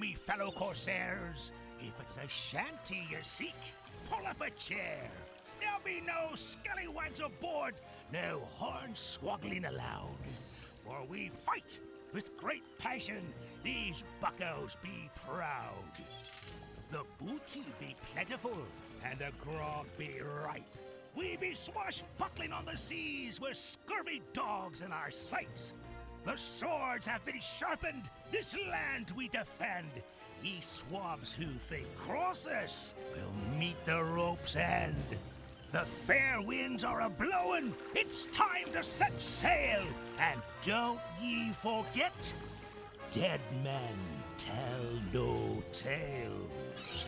me fellow Corsairs. If it's a shanty you seek, pull up a chair. There'll be no scallywags aboard, no horn-swoggling allowed. For we fight with great passion, these buckos be proud. The booty be plentiful, and the grog be ripe. We be swashbuckling on the seas with scurvy dogs in our sights. The swords have been sharpened, this land we defend. Ye swabs who think cross us will meet the rope's end. The fair winds are a-blowin', it's time to set sail. And don't ye forget, dead men tell no tales.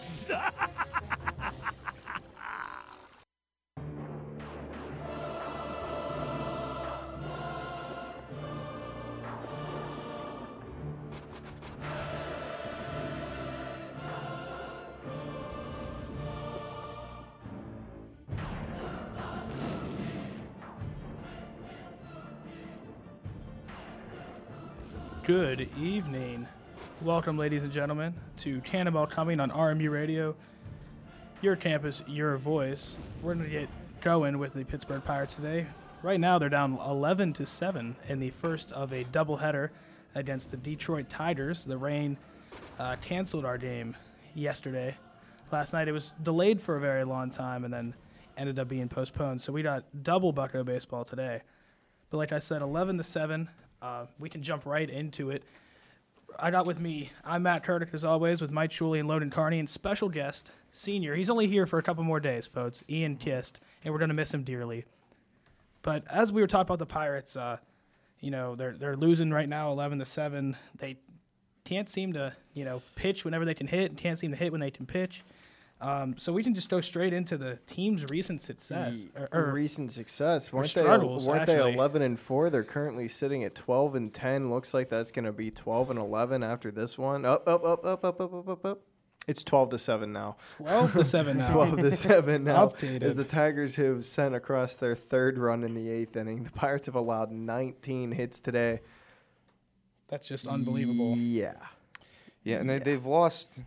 Good evening. Welcome, ladies and gentlemen, to Cannonball Coming on RMU Radio. Your campus, your voice. We're going to get going with the Pittsburgh Pirates today. Right now, they're down 11-7 in the first of a doubleheader against the Detroit Tigers. The rain canceled our game yesterday. Last night, it was delayed for a very long time and then ended up being postponed. So we got double Bucko baseball today. But like I said, 11-7. We can jump right into it. I got with me, I'm Matt Kurdick, as always, with Mike Shuley and Loden Carney, and special guest, senior. He's only here for a couple more days, folks. Ian Kist, and we're going to miss him dearly. But as we were talking about the Pirates, they're losing right now 11-7. They can't seem to, pitch whenever they can hit, and can't seem to hit when they can pitch. So we can just go straight into the team's recent success. Recent success. Weren't they 11-4? They're currently sitting at 12-10. Looks like that's going to be 12-11 after this one. Up. It's 12-7 now. 12-7 now. 12-7 now. Updated. As the Tigers have sent across their third run in the eighth inning. The Pirates have allowed 19 hits today. That's just unbelievable. Yeah, and they've lost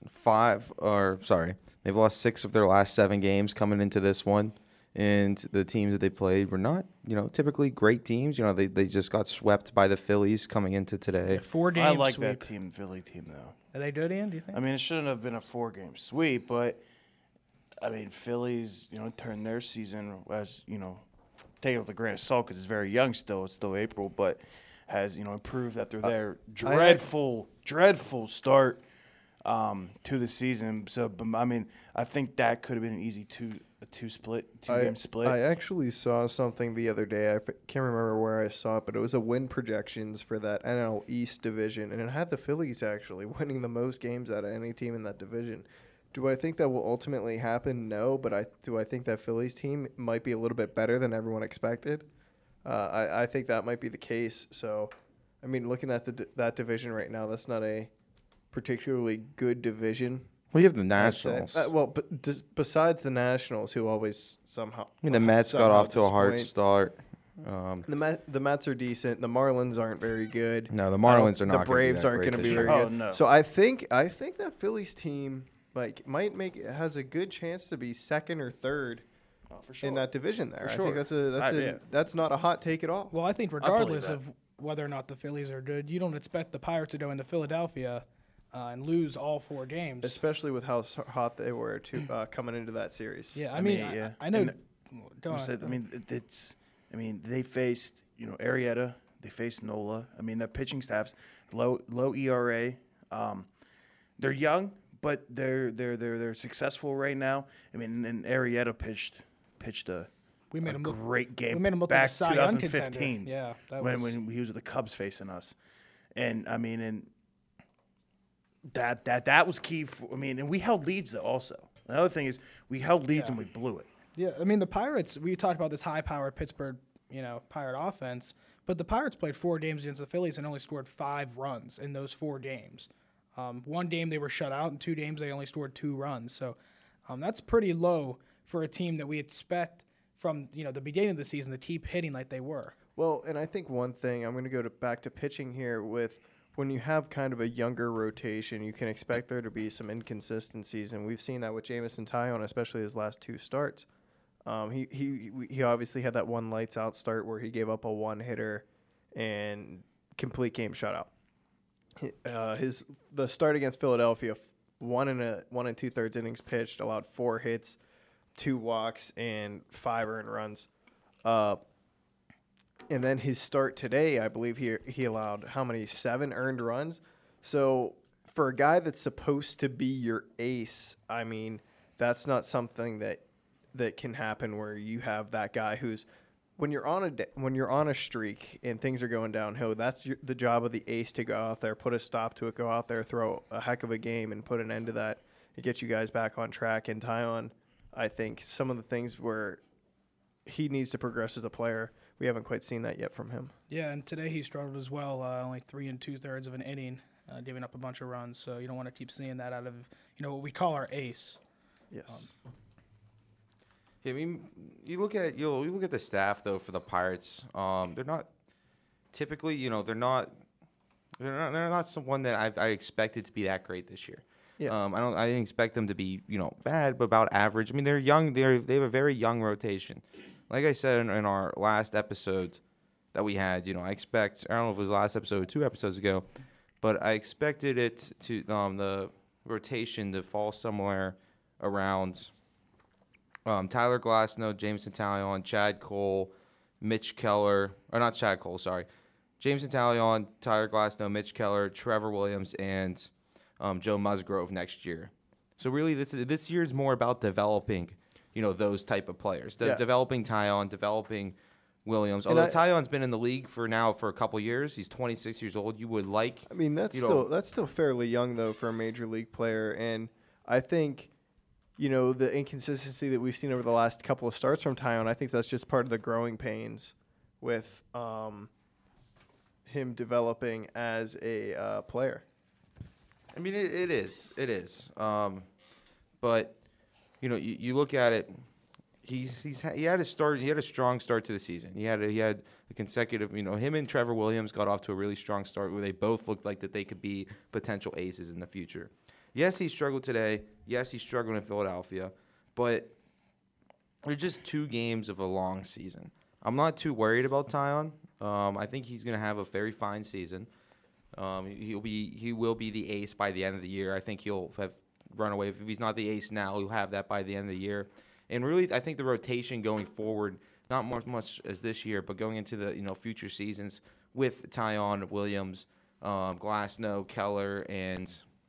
they've lost 6 of their last 7 games coming into this one. And the teams that they played were not, typically great teams. They just got swept by the Phillies coming into today. 4-game I like sweep. that Philly team, though. Are they good, Ian, do you think? I mean, it shouldn't have been a 4-game sweep, but, Phillies, turned their season as, take it with a grain of salt because it's very young still. It's still April, but has, improved after their dreadful start to the season. So, I think that could have been an easy two-game split. I actually saw something the other day. I can't remember where I saw it, but it was a win projections for that NL East division, and it had the Phillies actually winning the most games out of any team in that division. Do I think that will ultimately happen? No, but do I think that Phillies team might be a little bit better than everyone expected? I think that might be the case. So, looking at that division right now, that's not a particularly good division. Well, you have the Nationals. Besides the Nationals, who always somehow... the Mets got off to a hard start. The Mets are decent. The Marlins aren't very good. No, the Marlins are not. The Braves aren't going to be very good. No. So I think that Phillies team has a good chance to be second or third for sure. in that division there. For I sure. think that's not a hot take at all. Well, I think regardless of whether or not the Phillies are good, you don't expect the Pirates to go into Philadelphia and lose all 4 games. Especially with how hot they were coming into that series. Yeah, I know. Go on. They faced, Arrieta. They faced Nola. Their pitching staff's low ERA. They're young, but they're successful right now. And Arrieta pitched a great game. We made him look back like a Cy Young 2015. contender. Yeah, when he was with the Cubs facing us, and that was key. And we held leads though. Also, another thing is we held leads and we blew it. Yeah, the Pirates. We talked about this high-powered Pittsburgh, Pirate offense, but the Pirates played 4 games against the Phillies and only scored 5 runs in those 4 games. 1 game they were shut out, and 2 games they only scored 2 runs. So that's pretty low for a team that we expect from the beginning of the season to keep hitting like they were. Well, and I think one thing I'm going to go back to pitching here with when you have kind of a younger rotation, you can expect there to be some inconsistencies, and we've seen that with Jameson Taillon, especially his last 2 starts. He obviously had that one lights out start where he gave up a 1-hitter and complete game shutout. The start against Philadelphia, 1 and 2/3 innings pitched, allowed 4 hits, 2 walks, and 5 earned runs. And then his start today, I believe he allowed how many? 7 earned runs. So for a guy that's supposed to be your ace, I mean, that's not something that can happen where you have that guy who's when you're on a streak and things are going downhill. That's the job of the ace to go out there, put a stop to it, go out there, throw a heck of a game, and put an end to that. It gets you guys back on track. And Taillon, I think some of the things where he needs to progress as a player, we haven't quite seen that yet from him. Yeah, and today he struggled as well. Only 3 2/3 of an inning, giving up a bunch of runs. So you don't want to keep seeing that out of what we call our ace. Yes. I mean, you look at the staff though for the Pirates. They're not typically, they're not someone that I expected to be that great this year. Yeah. I didn't expect them to be bad, but about average. I mean, they're young. They have a very young rotation. Like I said in our last episode that we had, I don't know if it was last episode or 2 episodes ago, but I expected it to the rotation to fall somewhere around Tyler Glasnow, Jameson Taillon, Chad Cole, Mitch Keller, or not Chad Cole, sorry. Jameson Taillon, Tyler Glasnow, Mitch Keller, Trevor Williams, and Joe Musgrove next year. So really this year is more about developing, those type of players. Developing Taillon, developing Williams. Although Taillon's been in the league for a couple years. He's 26 years old. You would like... I mean, that's still fairly young, though, for a major league player. And I think... the inconsistency that we've seen over the last couple of starts from Taillon, I think that's just part of the growing pains with him developing as a player. I mean, it is. But, you look at it, he had a strong start to the season. He had a consecutive, him and Trevor Williams got off to a really strong start where they both looked like that they could be potential aces in the future. Yes, he struggled today. Yes, he struggled in Philadelphia. But they're just 2 games of a long season. I'm not too worried about Taillon. I think he's going to have a very fine season. He will be the ace by the end of the year. I think he'll have run away. If he's not the ace now, he'll have that by the end of the year. And really, I think the rotation going forward, not much as this year, but going into the future seasons with Taillon, Williams, Glasnow, Keller, and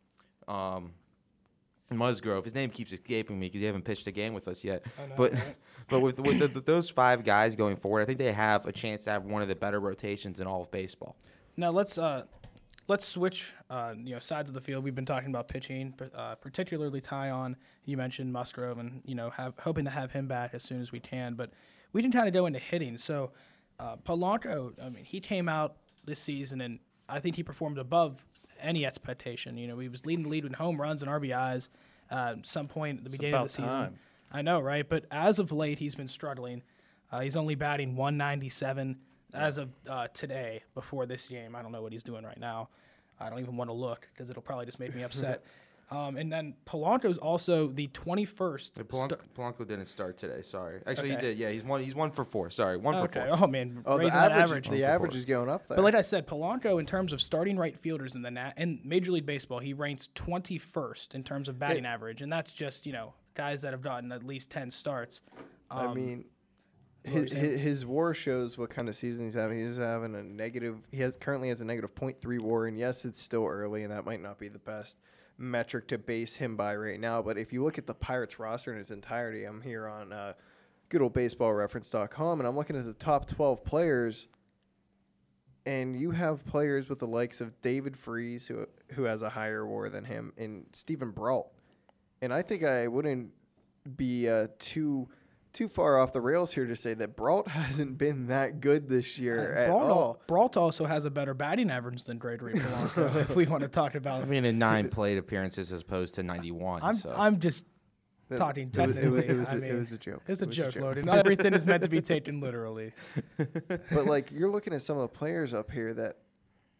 Musgrove. His name keeps escaping me because he hasn't pitched a game with us yet. But with those 5 guys going forward, I think they have a chance to have one of the better rotations in all of baseball. Now let's switch sides of the field. We've been talking about pitching, particularly Taillon. You mentioned Musgrove, and hoping to have him back as soon as we can. But we can kind of go into hitting. So Polanco, I mean, he came out this season, and I think he performed above any expectation. He was leading the lead with home runs and RBIs some point at the beginning of the season. Time. I know, right? But as of late, he's been struggling. He's only batting 197 as of today before this game. I don't know what he's doing right now. I don't even want to look because it'll probably just make me upset. And then Polanco's also the 21st. Polanco didn't start today. Sorry. Actually, He did. Yeah, he's 1 for 4. Sorry, 1 for 4. Oh man, the average. The average is going up there. But like I said, Polanco, in terms of starting right fielders in Major League Baseball, he ranks 21st in terms of batting average, and that's just guys that have gotten at least 10 starts. I mean, his WAR shows what kind of season he's having. He's having a negative. Currently has a negative .3 WAR, and yes, it's still early, and that might not be the best metric to base him by right now. But if you look at the Pirates roster in its entirety, I'm here on good old baseballreference.com, and I'm looking at the top 12 players, and you have players with the likes of David Freese, who has a higher WAR than him, and Stephen Brault. And I think I wouldn't be too far off the rails here to say that Brault hasn't been that good this year at all. Brault also has a better batting average than Gregory Polanco, if we want to talk about. I mean, in 9 plate appearances as opposed to 91. I'm just talking technically. It was a joke. It's a joke, Loaded. Not everything is meant to be taken literally. But you're looking at some of the players up here that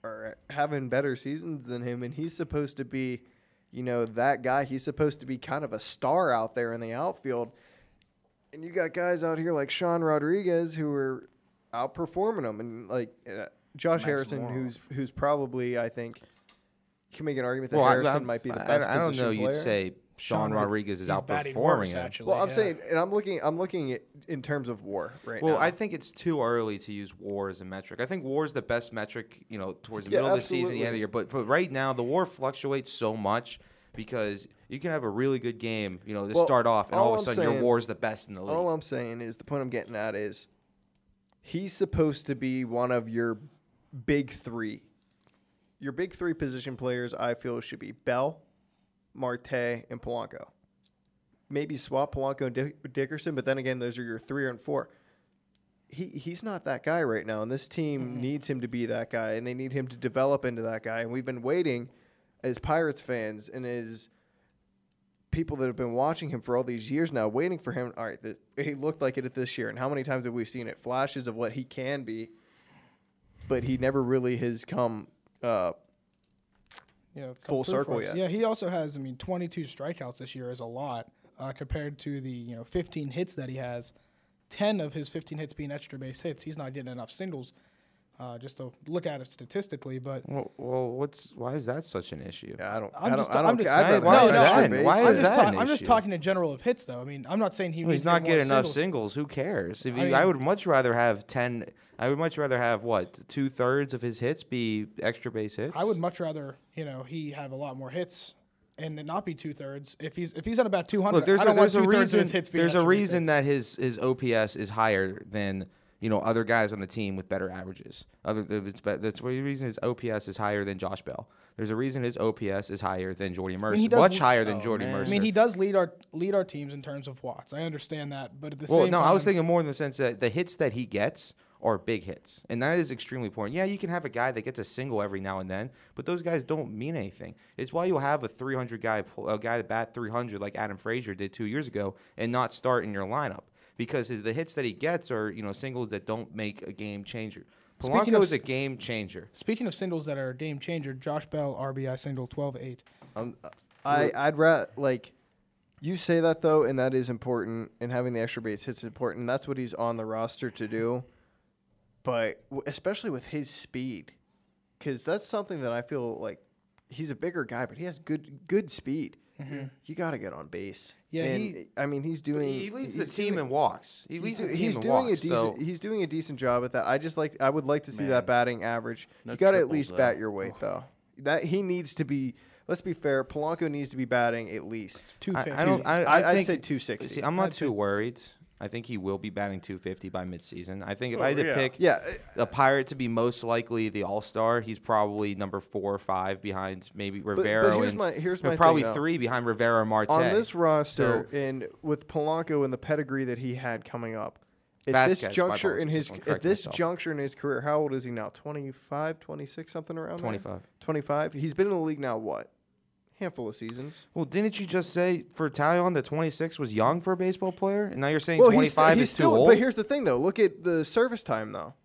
are having better seasons than him, and he's supposed to be, that guy. He's supposed to be kind of a star out there in the outfield. And you got guys out here like Sean Rodriguez who are outperforming him, and like Josh Harrison, who's probably, I think, you can make an argument that Harrison might be the best position player. I don't know. You'd say Sean Rodriguez is outperforming him. Actually, well, I'm saying, and I'm looking at in terms of WAR right now. Well, I think it's too early to use WAR as a metric. I think WAR is the best metric, towards the middle of the season, the end of the year. But right now, the WAR fluctuates so much because you can have a really good game, to start off, and all of a sudden your WAR is the best in the league. All I'm saying is, the point I'm getting at is, he's supposed to be one of your big three. Your big three position players, I feel, should be Bell, Marte, and Polanco. Maybe swap Polanco and Dickerson, but then again, those are your 3 and 4. He's not that guy right now, and this team needs him to be that guy, and they need him to develop into that guy. And we've been waiting as Pirates fans and as people that have been watching him for all these years now, waiting for him. All right, he looked like it this year, and how many times have we seen it? Flashes of what he can be, but he never really has come full circle yet. Yeah, he also has, 22 strikeouts this year is a lot compared to the 15 hits that he has. 10 of his 15 hits being extra base hits. He's not getting enough singles. Just to look at it statistically, but why is that such an issue? Yeah, I'm just talking in general of hits, though. I'm not saying he's not getting enough singles. Who cares? I would much rather have 10. I would much rather have 2/3 of his hits be extra base hits. I would much rather he have a lot more hits and it not be 2/3. If he's at about 200, look, I don't want 2/3 of his hits being there's a reason hits. that his OPS is higher than other guys on the team with better averages. That's the reason his OPS is higher than Josh Bell. There's a reason his OPS is higher than Jordy Mercer. Much higher than Jordy Mercer. He does lead our teams in terms of watts. I understand that, but at the same time, I was thinking more in the sense that the hits that he gets are big hits, and that is extremely important. Yeah, you can have a guy that gets a single every now and then, but those guys don't mean anything. It's why you'll have a 300 guy that bat 300 like Adam Frazier did 2 years ago and not start in your lineup. Because the hits that he gets are, singles that don't make a game changer. Polanco is a game changer. Speaking of singles that are a game changer, Josh Bell, RBI single, 12-8. I'd rather, you say that, though, and that is important, and having the extra base hits is important, and that's what he's on the roster to do. But especially with his speed, because that's something that I feel like he's a bigger guy, but he has good speed. Mm-hmm. You got to get on base. Yeah, and he's doing. He leads the team in walks. He's doing a decent job at that. I would like to see that batting average. You got to at least bat your weight, though. That he needs to be. Let's be fair. Polanco needs to be batting at least 250. I'd say 260. See, I'm not too worried. I think he will be batting 250 by midseason. I think if I had to pick a Pirate to be most likely the All-Star, he's probably number 4 or 5 behind maybe Rivero. But here's my probably thing, 3 behind Rivero and Marte. On this roster, and with Polanco and the pedigree that he had coming up, at this juncture in his career, how old is he now? 25, 26, something around 25. there? 25. He's been in the league now, what? Handful of seasons. Well, didn't you just say for Taillon that 26 was young for a baseball player, and now you're saying 25 is too old? But here's the thing, though. Look at the service time, though.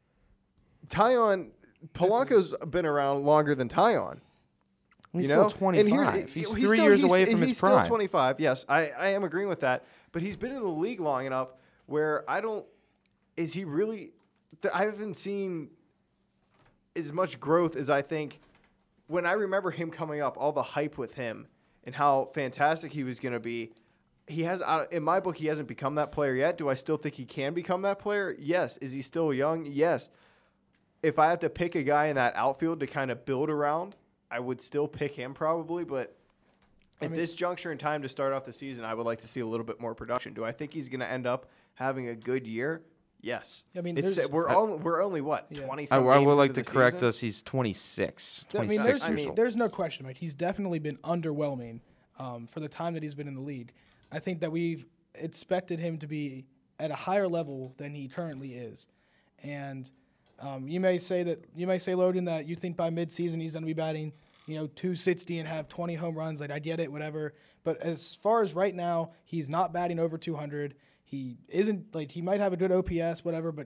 Polanco's been around longer than Taillon. He's still 25. He's 3 years away from his prime. He's still 25. Yes, I am agreeing with that. But he's been in the league long enough where is he really? I haven't seen as much growth as I think. When I remember him coming up, all the hype with him and how fantastic he was going to be, in my book, he hasn't become that player yet. Do I still think he can become that player? Yes. Is he still young? Yes. If I have to pick a guy in that outfield to kind of build around, I would still pick him probably. But at this juncture in time to start off the season, I would like to see a little bit more production. Do I think he's going to end up having a good year? Yes. We're only what, 20-some I games would like into to the correct season? us. He's 26. There's no question, Mike. He's definitely been underwhelming for the time that he's been in the league. I think that we've expected him to be at a higher level than he currently is. And you may say, Logan, that you think by midseason he's going to be batting, 260 and have 20 home runs. I get it, whatever. But as far as right now, he's not batting over 200. He isn't he might have a good OPS, whatever, but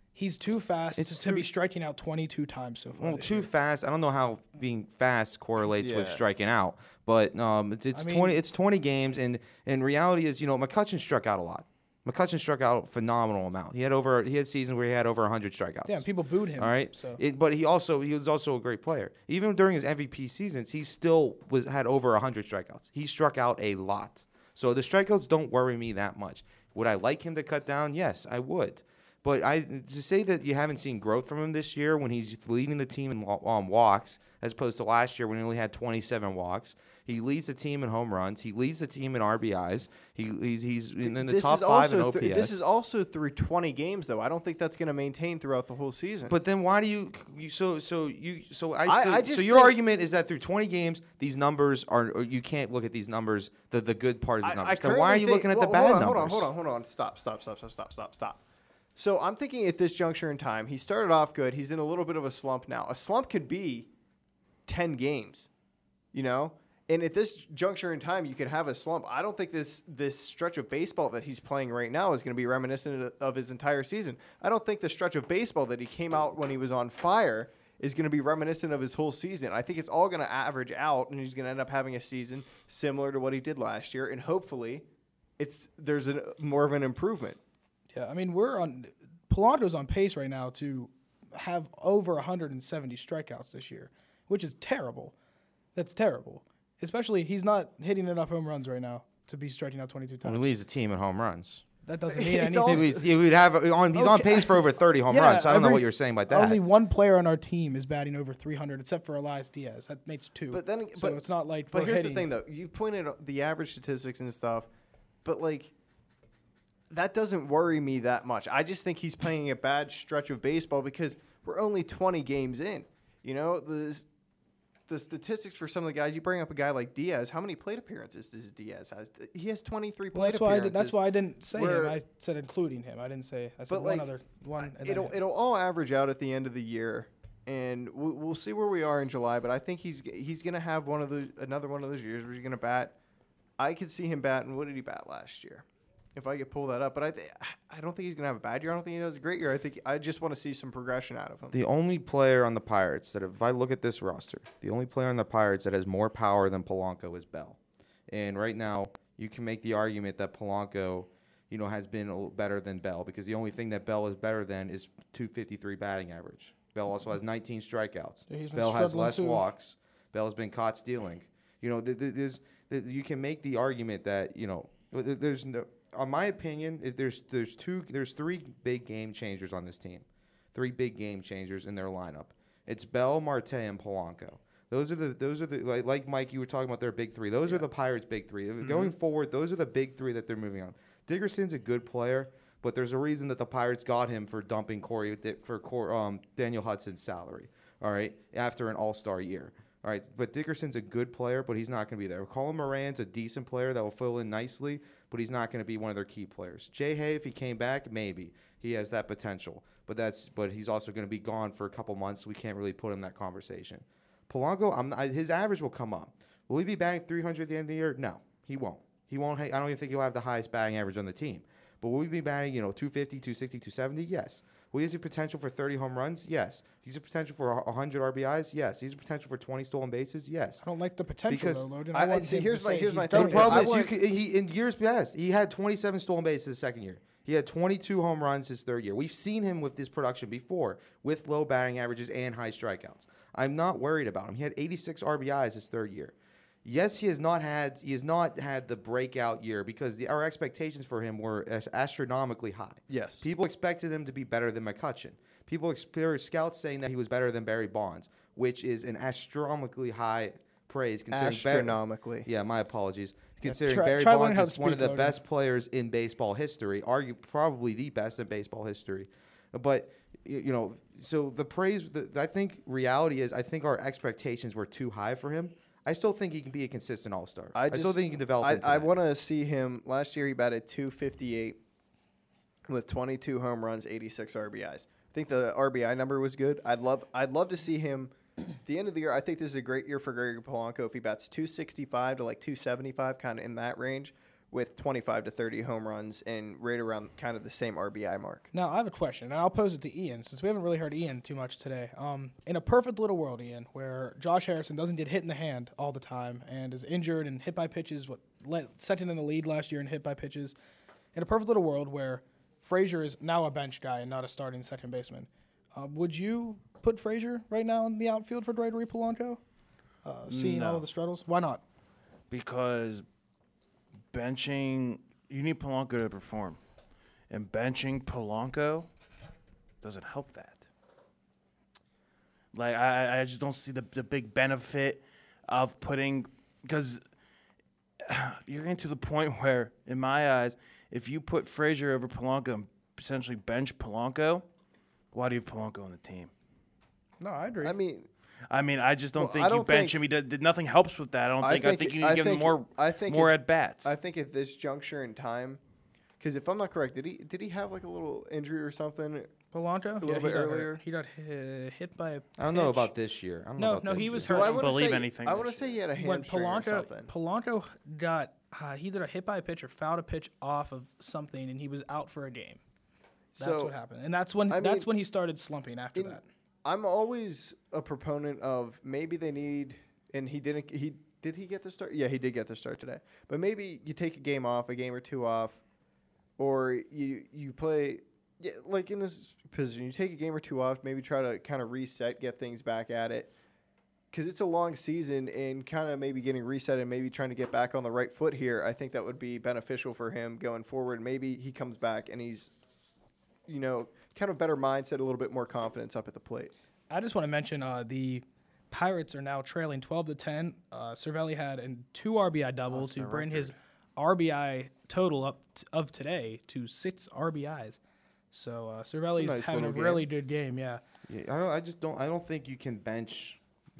He's too fast It's to be striking out 22 times so far. Well, this too year. fast. I don't know how being fast correlates with Yeah. striking out, but it's I mean- 20. It's 20 games, and reality is, McCutcheon struck out a lot. McCutcheon struck out a phenomenal amount. He had seasons where he had over 100 strikeouts. Yeah, people booed him. All right, So. but he was also a great player. Even during his MVP seasons, he still had over 100 strikeouts. He struck out a lot. So the strikeouts don't worry me that much. Would I like him to cut down? Yes, I would. But to say that you haven't seen growth from him this year when he's leading the team in walks as opposed to last year when he only had 27 walks. He leads the team in home runs. He leads the team in RBIs. He's in the This top is 5 in also OPS. this is also through 20 games, though. I don't think that's going to maintain throughout the whole season. But then why do you so just your think- argument is that through 20 games these numbers are, or you can't look at these numbers, the good part of these numbers. Then why are you looking at the bad numbers? Hold on. Stop. So I'm thinking at this juncture in time, he started off good. He's in a little bit of a slump now. A slump could be 10 games, And at this juncture in time, you could have a slump. I don't think this stretch of baseball that he's playing right now is going to be reminiscent of his entire season. I don't think the stretch of baseball that he came out when he was on fire is going to be reminiscent of his whole season. I think it's all going to average out, and he's going to end up having a season similar to what he did last year, and hopefully there's more of an improvement. Yeah, I mean, Polanco's on pace right now to have over 170 strikeouts this year, which is terrible. That's terrible. Especially he's not hitting enough home runs right now to be striking out 22 times. He leads the team in home runs. That doesn't mean It's anything. He's on pace for over 30 home runs. So I don't know what you're saying about that. Only one player on our team is batting over 300, except for Elias Diaz. That makes 2. So it's not like. But we're here's hitting. the thing, though. You pointed out the average statistics and stuff, but that doesn't worry me that much. I just think he's playing a bad stretch of baseball because we're only 20 games in. The statistics for some of the guys, you bring up a guy like Diaz. How many plate appearances does Diaz have? He has 23 plate appearances. That's why I didn't say him. I said including him. I didn't say. I said But, one other one. And then him. It'll all average out at the end of the year, and we'll see where we are in July. But I think he's gonna have another one of those years where he's gonna bat. I could see him batting. What did he bat last year? If I could pull that up, but I don't think he's gonna have a bad year. I don't think he has a great year. I just want to see some progression out of him. The only player on the Pirates that, if I look at this roster, the only player on the Pirates that has more power than Polanco is Bell. And right now, you can make the argument that Polanco, has been a little better than Bell because the only thing that Bell is better than is 253 batting average. Bell also has 19 strikeouts. Yeah, he's been Bell has struggling less too. walks. Bell has been caught stealing. You can make the argument that there's no. In my opinion, there's 3 big game changers on this team. 3 big game changers in their lineup. It's Bell, Marte, and Polanco. Those are the like Mike, you were talking about their big 3. Those are the Pirates' big 3. Going forward, those are the big 3 that they're moving on. Dickerson's a good player, but there's a reason that the Pirates got him for dumping Daniel Hudson's salary. All right, after an All-Star year. All right, but Dickerson's a good player, but he's not going to be there. Colin Moran's a decent player that will fill in nicely, but he's not going to be one of their key players. Jay Hay, if he came back, maybe he has that potential, but he's also going to be gone for a couple months. So we can't really put him in that conversation. Polanco, his average will come up. Will he be batting 300 at the end of the year? No, he won't. He won't. I don't even think he'll have the highest batting average on the team. But will he be batting, 250, 260, 270? Yes. Will he have the potential for 30 home runs? Yes. He's a potential for 100 RBIs? Yes. He's a potential for 20 stolen bases? Yes. I don't like the potential Because though, Logan. I- want see, him here's to my- say here's he's my done thing. The it. I problem is, want- in years past, he had 27 stolen bases his second year. He had 22 home runs his third year. We've seen him with this production before, with low batting averages and high strikeouts. I'm not worried about him. He had 86 RBIs his third year. Yes, he has not had the breakout year because our expectations for him were astronomically high. Yes. People expected him to be better than McCutcheon. There were scouts saying that he was better than Barry Bonds, which is an astronomically high praise considering Astronomically. Yeah, my apologies. Considering try Barry learning how Bonds to is one of speak, the Logan. best players in baseball history, probably the best in baseball history. But so the praise. I think reality is, I think our expectations were too high for him. I still think he can be a consistent all-star. I still think he can develop into I that. want to see him. Last year he batted 258 with 22 home runs, 86 RBIs. I think the RBI number was good. I'd love to see him at the end of the year. I think this is a great year for Gregory Polanco if he bats 265 to 275, kind of in that range, with 25 to 30 home runs and right around kind of the same RBI mark. Now, I have a question, and I'll pose it to Ian, since we haven't really heard Ian too much today. In a perfect little world, Ian, where Josh Harrison doesn't get hit in the hand all the time and is injured and hit by pitches, second in the lead last year in hit by pitches. In a perfect little world where Frazier is now a bench guy and not a starting second baseman, would you put Frazier right now in the outfield for Gregory Polanco? Seeing all of the struggles? Why not? Because benching, you need Polanco to perform. And benching Polanco doesn't help that. Like, I just don't see the big benefit of putting, because you're getting to the point where, in my eyes, if you put Frazier over Polanco and essentially bench Polanco, why do you have Polanco on the team? No, I agree. I mean, I just don't think you bench him. He did nothing helps with that. I think you need to give him more at bats. I think at this juncture in time, because if I'm not correct, did he have like a little injury or something? Polanco? A little bit earlier. He got hit by a pitch. I don't know about this year. He was I hurt. don't believe anything. I want to say he had a hamstring or something. Polanco got he either hit by a pitch or fouled a pitch off of something, and he was out for a game. That's what happened, and that's when he started slumping after that. I'm always a proponent of maybe they need, and he didn't. Did he get the start? Yeah, he did get the start today. But maybe you take a game or two off, or you play. Yeah, like in this position, you take a game or two off, maybe try to kind of reset, get things back at it. Because it's a long season and kind of maybe getting reset and maybe trying to get back on the right foot here, I think that would be beneficial for him going forward. Maybe he comes back and he's, kind of better mindset, a little bit more confidence up at the plate. I just want to mention the Pirates are now trailing 12-10. Cervelli had a 2 RBI double to bring his RBI total up of today to 6 RBIs. So Cervelli's having a really good game. Yeah. I don't think you can bench.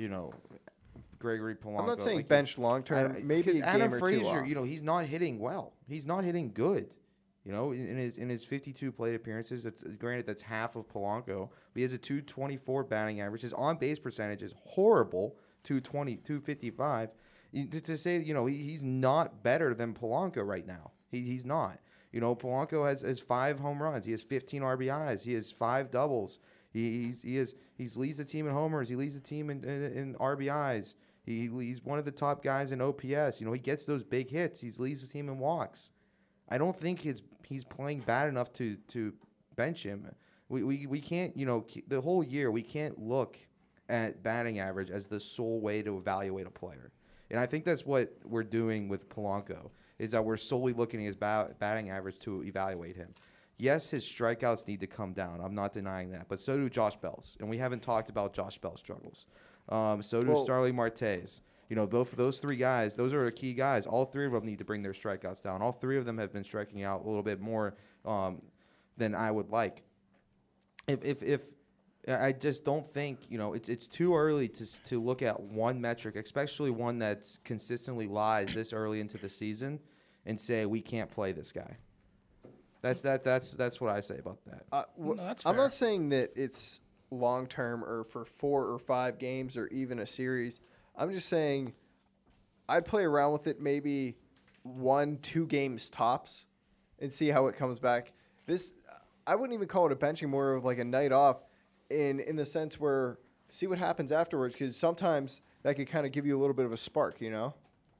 Gregory Polanco. I'm not saying bench long term. Maybe a Adam game or Frazier, two off. he's not hitting well. He's not hitting good. In his 52 plate appearances, that's half of Polanco. But he has a 224 batting average. His on base percentage is horrible, 220, 255. To say he's not better than Polanco right now. He's not. Polanco has 5 home runs. He has 15 RBIs. He has 5 doubles. He leads the team in homers. He leads the team in RBIs. He's one of the top guys in OPS. He gets those big hits. He leads the team in walks. I don't think he's playing bad enough to bench him. We can't, the whole year we can't look at batting average as the sole way to evaluate a player. And I think that's what we're doing with Polanco, is that we're solely looking at his batting average to evaluate him. Yes, his strikeouts need to come down. I'm not denying that. But so do Josh Bell's. And we haven't talked about Josh Bell's struggles. So do Starling Marte's. Both of those 3 guys, those are the key guys. All 3 of them need to bring their strikeouts down. All 3 of them have been striking out a little bit more than I would like. If I just don't think, it's too early to look at one metric, especially one that's consistently lies this early into the season, and say we can't play this guy. That's what I say about that. That's fair. I'm not saying that it's long term or for 4 or 5 games or even a series. I'm just saying I'd play around with it maybe 1-2 games tops and see how it comes back. I wouldn't even call it a benching, more of like a night off in the sense where see what happens afterwards, because sometimes that could kind of give you a little bit of a spark, And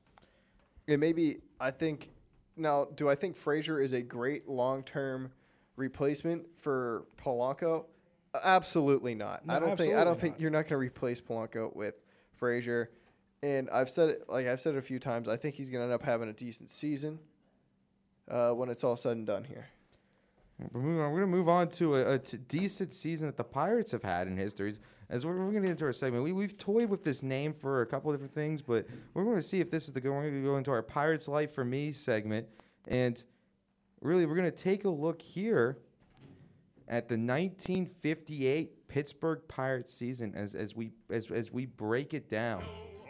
maybe do I think Frazier is a great long-term replacement for Polanco? Absolutely not. No, I don't think you're not going to replace Polanco with Frazier. And I've said it a few times. I think he's going to end up having a decent season when it's all said and done here. We're going to move on to a decent season that the Pirates have had in history. As we're going to get into our segment, we've toyed with this name for a couple of different things, but we're going to see if this is we're going to go into our Pirates Life for Me segment, and really we're going to take a look here at the 1958 Pittsburgh Pirates season as we break it down.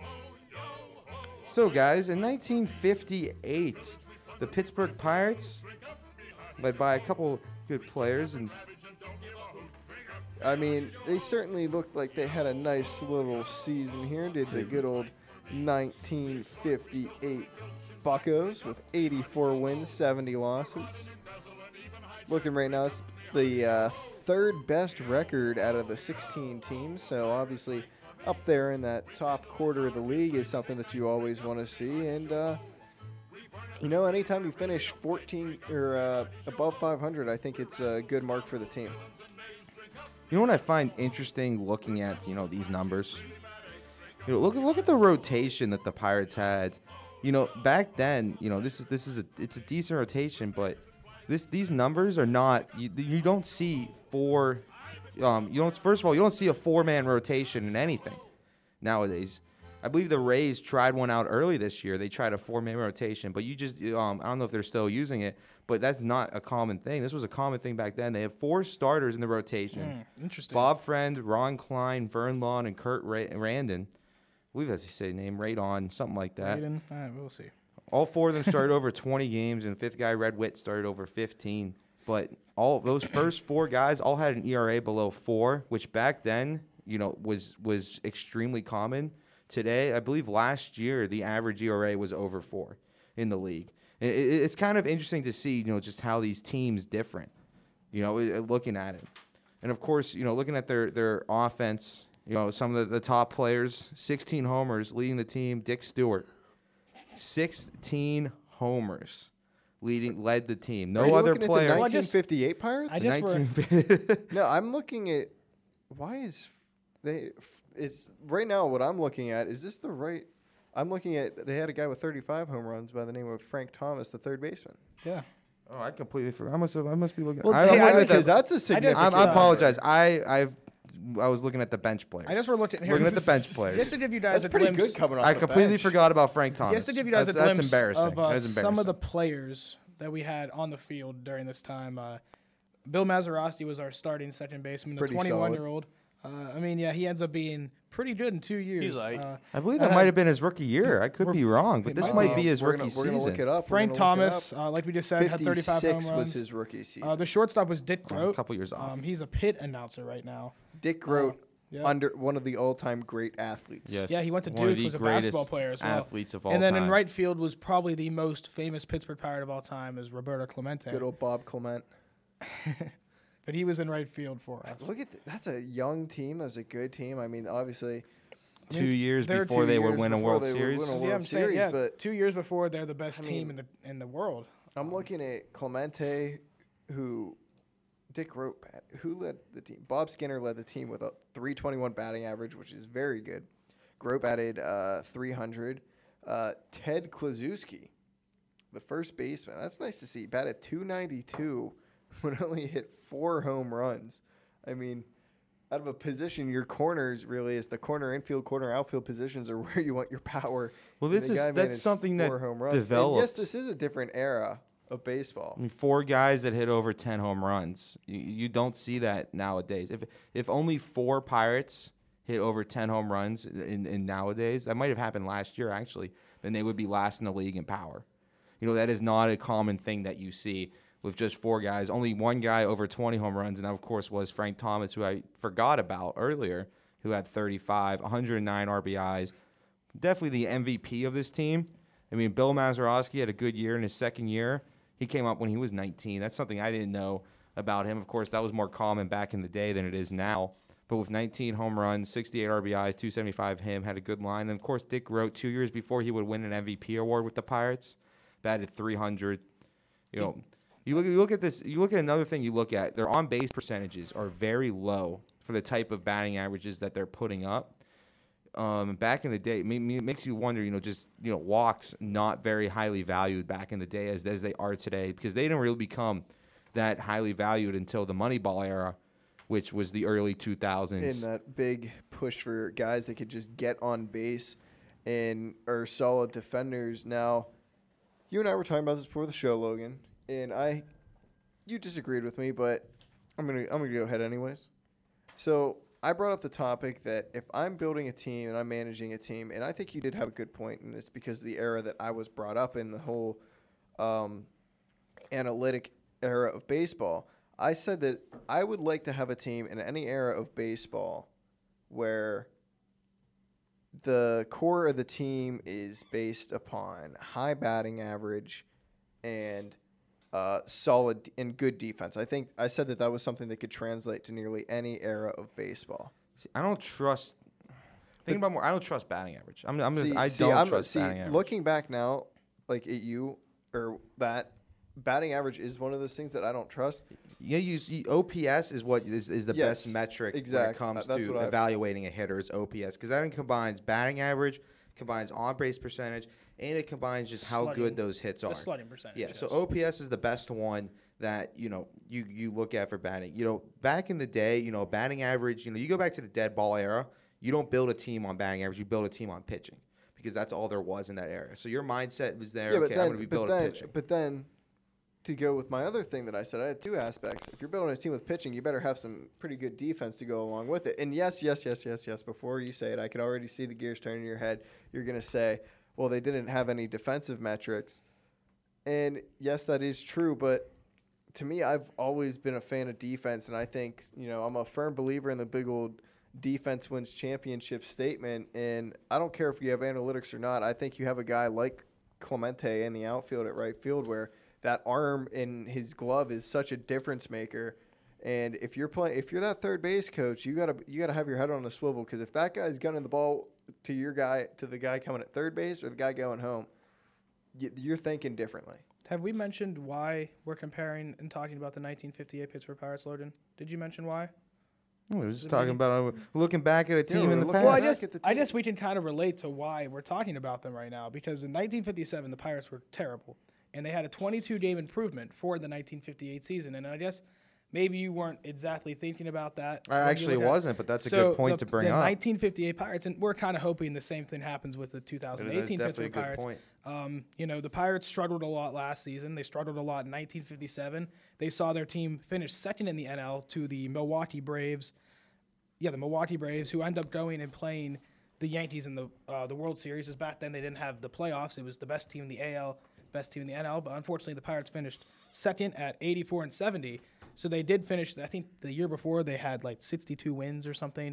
So, guys, in 1958, the Pittsburgh Pirates, led by a couple good players, and they certainly looked like they had a nice little season here. Did the good old 1958 Buccos with 84 wins, 70 losses. Looking right now, it's the third best record out of the 16 teams. So obviously up there in that top quarter of the league is something that you always want to see. And, anytime you finish 14 or above 500, I think it's a good mark for the team. You know what I find interesting looking at, these numbers? Look at the rotation that the Pirates had. Back then, it's a decent rotation, but these numbers are not. You don't see four. First of all, you don't see a 4-man rotation in anything nowadays. I believe the Rays tried one out early this year. They tried a 4-man rotation, but I don't know if they're still using it, but that's not a common thing. This was a common thing back then. They have 4 starters in the rotation. Interesting. Bob Friend, Ron Klein, Vern Lawn, and Kurt Randon. I believe that's his name, Radon, something like that. Radon? We'll see. All 4 of them started over 20 games, and the 5th guy, Red Witt, started over 15. But all those first 4 guys all had an ERA below 4, which back then, was extremely common. Today, I believe last year, the average ERA was over 4 in the league. And it's kind of interesting to see, just how these teams different, looking at it. And, of course, looking at their offense, some of the top players, 16 homers leading the team, Dick Stewart. 16 homers led the team. No other player. At the 1958 Pirates? No, I'm looking at it's right now what I'm looking at. Is this the right? I'm looking at they had a guy with 35 home runs by the name of Frank Thomas, the third baseman. Yeah. Oh, I completely forgot. I must be looking. Well, because that's a significant. I apologize. I was looking at the bench players. I just were looking at the bench players. Just to give you guys that's a glimpse. Pretty good coming off I the completely bench. forgot about Frank Thomas. Just to give you guys a that's glimpse embarrassing. of some of the players that we had on the field during this time. Bill Mazeroski was our starting second baseman, the 21-year-old. He ends up being pretty good in 2 years. He's like, I believe that might have been his rookie year. I could be wrong, but this might be his rookie season. We're going to look it up. Frank Thomas, like we just said, had 35 home runs. was his rookie season. The shortstop was Dick Grote. A couple years off. He's a pit announcer right now. Dick Grote, under one of the all-time great athletes. Yes. Yeah, he went to Duke, was a basketball player as well. Athletes of all and then time. in right field was probably the most famous Pittsburgh Pirate of all time is Roberto Clemente. Good old Bob Clement. But he was in right field for us. Look at that's a young team. That's a good team. I mean, obviously, 2 years before they would win a World Series. I'm saying, but 2 years before they're the best team in the world. I'm looking at Clemente, Dick Grote, who led the team. Bob Skinner led the team with a 321 batting average, which is very good. Grote batted 300. Ted Klaczewski, the first baseman. That's nice to see. Batted 292, but only hit 4 home runs. I mean, out of a position, your corners really is the corner infield, corner outfield positions are where you want your power. Well, that's something that develops. And yes, this is a different era of baseball. I mean, 4 guys that hit over 10 home runs. You don't see that nowadays. If only 4 Pirates hit over 10 home runs in nowadays, that might have happened last year actually, then they would be last in the league in power. That is not a common thing that you see with just 4 guys. Only 1 guy over 20 home runs, and that, of course, was Frank Thomas, who I forgot about earlier, who had 35, 109 RBIs. Definitely the MVP of this team. I mean, Bill Mazeroski had a good year in his second year. He came up when he was 19. That's something I didn't know about him. Of course, that was more common back in the day than it is now. But with 19 home runs, 68 RBIs, 275 him, had a good line. And, of course, Dick Grote, 2 years before he would win an MVP award with the Pirates, batted 300. You look at this. You look at another thing. You look at their on-base percentages are very low for the type of batting averages that they're putting up. Back in the day, it makes you wonder. Walks not very highly valued back in the day as they are today, because they didn't really become that highly valued until the Moneyball era, which was the early 2000s. In that big push for guys that could just get on base and are solid defenders. Now, you and I were talking about this before the show, Logan. And you disagreed with me, but I'm gonna go ahead anyways. So I brought up the topic that if I'm building a team and I'm managing a team, and I think you did have a good point, and it's because of the era that I was brought up in, the whole analytic era of baseball. I said that I would like to have a team in any era of baseball where the core of the team is based upon high batting average and solid and good defense. I think I said that was something that could translate to nearly any era of baseball. See, I don't trust. Thinking about more, I don't trust batting average. I don't trust batting average. Looking back now, like at you or that batting average is one of those things that I don't trust. Yeah, OPS is what is the best metric when it comes to evaluating a hitter. Is OPS because that combines batting average, combines on base percentage, and it combines just how good those hits are. The slugging percentage. Yeah, so OPS is the best one that you look at for batting. Back in the day, batting average. You go back to the dead ball era. You don't build a team on batting average. You build a team on pitching because that's all there was in that era. So your mindset was there. Yeah, okay, I'm going to be building pitching. But then, to go with my other thing that I said, I had two aspects. If you're building a team with pitching, you better have some pretty good defense to go along with it. And yes. Before you say it, I could already see the gears turning in your head. You're going to say, well, they didn't have any defensive metrics. And yes, that is true. But to me, I've always been a fan of defense. And I think, I'm a firm believer in the big old defense wins championship statement. And I don't care if you have analytics or not. I think you have a guy like Clemente in the outfield at right field where that arm in his glove is such a difference maker. And if you're that third base coach, you gotta have your head on a swivel, because if that guy's gunning the ball to the guy coming at third base or the guy going home, you're thinking differently. Have we mentioned why we're comparing and talking about the 1958 Pittsburgh Pirates, Logan? Did you mention why? We were just talking about looking back at a team in the past. Well, I guess we can kind of relate to why we're talking about them right now, because in 1957 the Pirates were terrible, and they had a 22-game improvement for the 1958 season. And I guess maybe you weren't exactly thinking about that. I actually wasn't, but that's a good point to bring up. The 1958 Pirates, and we're kind of hoping the same thing happens with the 2018 Pittsburgh Pirates. Point. The Pirates struggled a lot last season. They struggled a lot in 1957. They saw their team finish second in the NL to the Milwaukee Braves. Yeah, the Milwaukee Braves, who end up going and playing the Yankees in the World Series. As back then they didn't have the playoffs. It was the best team in the AL, best team in the NL. But unfortunately, the Pirates finished second at 84-70. So they did finish. I think the year before they had like 62 wins or something.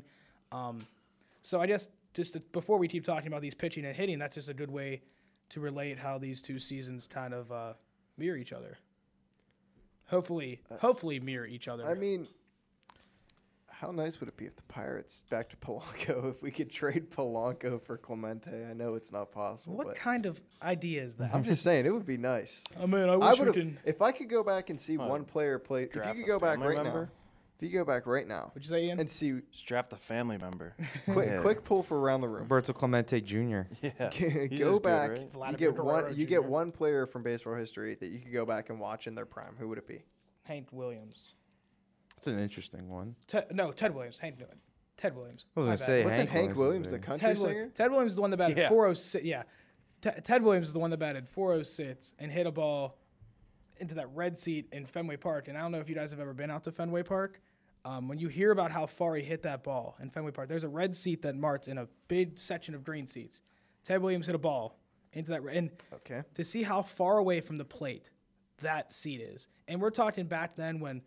So I guess before we keep talking about these pitching and hitting, that's just a good way to relate how these two seasons kind of mirror each other. Hopefully mirror each other. I mean, how nice would it be if the Pirates, back to Polanco, if we could trade Polanco for Clemente? I know it's not possible. What kind of idea is that? I'm just saying, it would be nice. I mean, I wish we can. If I could go back and see one player play, if you could go back right now. If you go back right now. What'd you say, Ian? And see. Just draft a family member. Quick pull for around the room. Roberto Clemente Jr. Yeah. Go back. Good, right? You get one player from baseball history that you could go back and watch in their prime. Who would it be? Hank Williams. That's an interesting one. Ted Williams. Ted Williams. I was going to say Wasn't Hank Williams the country singer? Ted Williams is the one that batted 406. Yeah. Ted Williams is the one that batted 406 and hit a ball into that red seat in Fenway Park. And I don't know if you guys have ever been out to Fenway Park. When you hear about how far he hit that ball in Fenway Park, there's a red seat that marks in a big section of green seats. Ted Williams hit a ball into that. And to see how far away from the plate that seat is. And we're talking back then when,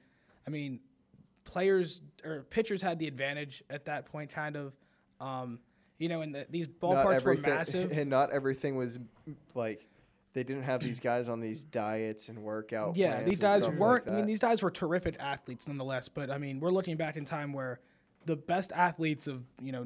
players or pitchers had the advantage at that point, kind of. And these ballparks were massive. And not everything was like, they didn't have these guys on these diets and workout plans. Yeah, these guys weren't. Like these guys were terrific athletes nonetheless. But we're looking back in time where the best athletes of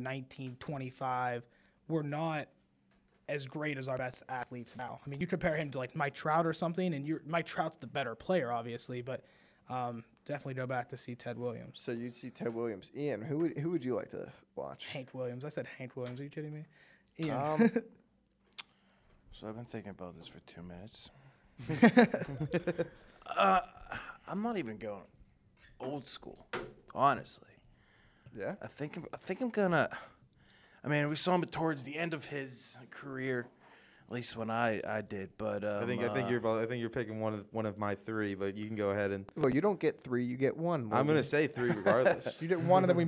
1925 were not as great as our best athletes now. You compare him to like Mike Trout or something, and Mike Trout's the better player, obviously, but definitely go back to see Ted Williams. So you'd see Ted Williams. Ian, who would you like to watch? Hank Williams. I said Hank Williams. Are you kidding me? Ian. So I've been thinking about this for 2 minutes. I'm not even going old school, honestly. Yeah. I think I'm gonna. We saw him towards the end of his career, at least when I did. But I think you're picking one of my three, but you can go ahead and. Well, you don't get three, you get one. I'm gonna say three regardless. You get one, and then we.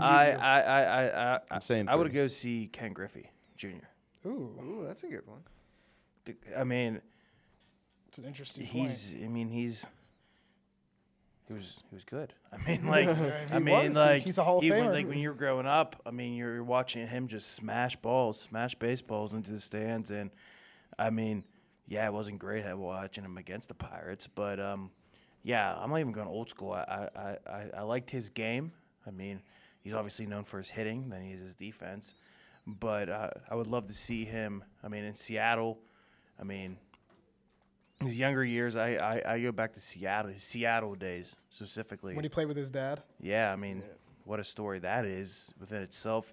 I'm saying. I would go see Ken Griffey Jr. Ooh, that's a good one. It's an interesting point. He's he was good. I mean, like, He's a Hall of Famer. Like when you were growing up, I mean, you're watching him just smash baseballs into the stands, and I mean, yeah, it wasn't great watching him against the Pirates, but yeah, I'm not even going old school. I liked his game. I mean, he's obviously known for his hitting, then he's his defense, but I would love to see him. I mean, in Seattle, I mean. His younger years, I go back to Seattle, his Seattle days specifically. When he played with his dad. Yeah, I mean, what a story that is within itself.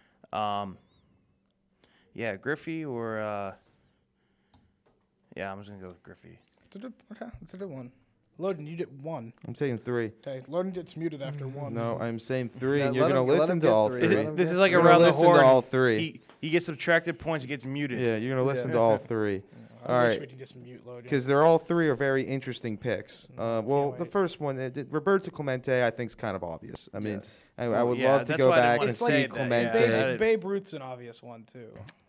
Yeah, Griffey or yeah, I'm just gonna go with Griffey. It's a good one. Loden, you did 1. I'm saying 3. Okay, Loden gets muted after 1. No, I'm saying 3, Yeah, and you're let going to him listen to get all 3. 3. This is like You're gonna around the listen horn. to all 3. He gets subtracted points, he gets muted. Yeah, you're going to listen to all 3. All I wish right. we could just mute Loden. Because they're all 3 are very interesting picks. Well, Can't the wait. first one, Roberto Clemente, I think is kind of obvious. I mean, Yes. I would yeah, love to that's go why I didn't back wanna and say see that, Clemente. yeah. Babe Ruth's an obvious one too.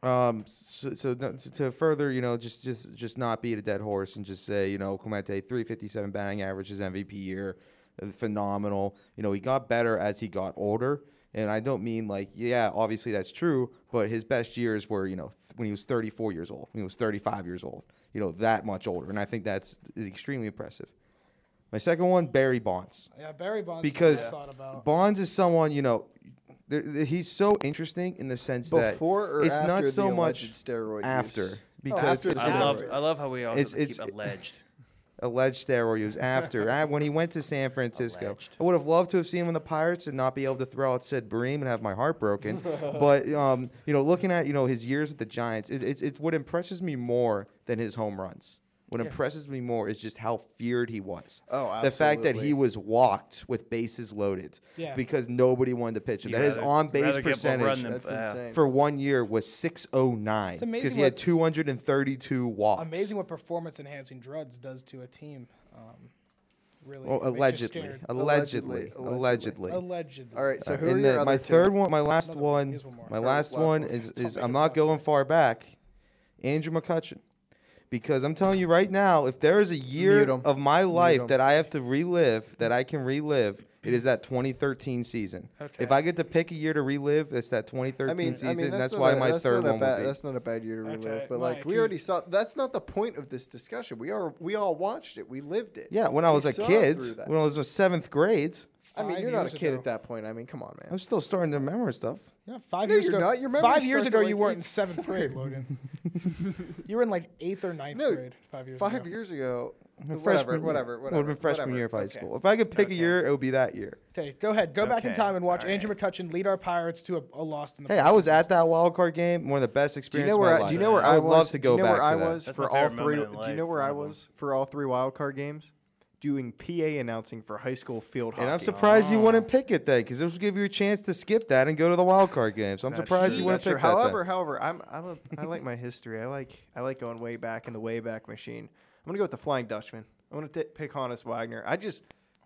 To further, just not beat a dead horse and just say, Clemente, 357 batting average, his MVP year, phenomenal. He got better as he got older. And I don't mean obviously that's true, but his best years were, when he was 34 years old, when he was 35 years old, that much older. And I think that's extremely impressive. My second one, Barry Bonds. Yeah, Barry Bonds. Because I thought about. Bonds is someone, he's so interesting in the sense that Before or it's after not so the much alleged steroid after. use? Because after it's, the I steroid. love how we always It's- have to it's- keep alleged. alleged steroid use after. When he went to San Francisco, Alleged. I would have loved to have seen him in the Pirates and not be able to throw out Sid Bream and have my heart broken. But looking at his years with the Giants, it's what impresses me more than his home runs. What impresses me more is just how feared he was. Oh, The fact that absolutely. he was walked with bases loaded Yeah. because nobody wanted to pitch him. You'd That his rather- on base rather get one run percentage than- That's yeah. insane. for 1 year was 609 It's amazing because he had what- 232 walks. Amazing what performance-enhancing drugs does to a team. Really. Well, makes you allegedly. scared. Allegedly. Allegedly. Allegedly. All right, so who are And your then other my two? third one, my last Another one. one, Here's one more. my Or last last one one. is Make I'm it not tough. going far back. Andrew McCutcheon. Because I'm telling you right now, if there is a year Mute 'em. of my life 'em. that I have to relive, that I can relive, it is that 2013 season. Okay. If I get to pick a year to relive, it's that 2013 season. That's not why a- my that's third not a one bad, would be. That's not a bad year to relive, Okay, but Mike, we you- already saw. That's not the point of this discussion. We all watched it. We lived it. Yeah, when I We was a saw kid, through that. when I was in 7th grade, I mean, 5 you're not a years kid ago. at that point. I mean, come on, man. I'm still starting to remember stuff. Yeah, 5 No, years you're ago. not. Your memory 5 years starts ago, at, you like, weren't in eighth 7th grade, Logan. You were in like 8th or 9th No, grade 5 years ago. 5 years ago. Freshman Whatever. year. Whatever. Would have been freshman whatever. year of high Okay. school. If I could pick Okay. a year, it would be that year. Okay, go ahead. Go back in Okay, time and watch all right. Andrew McCutcheon lead our Pirates to a loss in the Hey, I was at that wild card game. One of the best Do you experiences know of my where? life. Do you know where I I would was? love to go do you know back where I to that. was That's for my all favorite three? moment in Do you know life, where I one of was for all 3 wild card games? Doing PA announcing for high school field hockey. And I'm surprised you wouldn't pick it then, because this would give you a chance to skip that and go to the wild card game. So I'm That's surprised true, you wouldn't that's pick true. that. then. However, I like my history. I like going way back in the Wayback Machine. I'm gonna go with the Flying Dutchman. I'm gonna pick Hannes Wagner. I just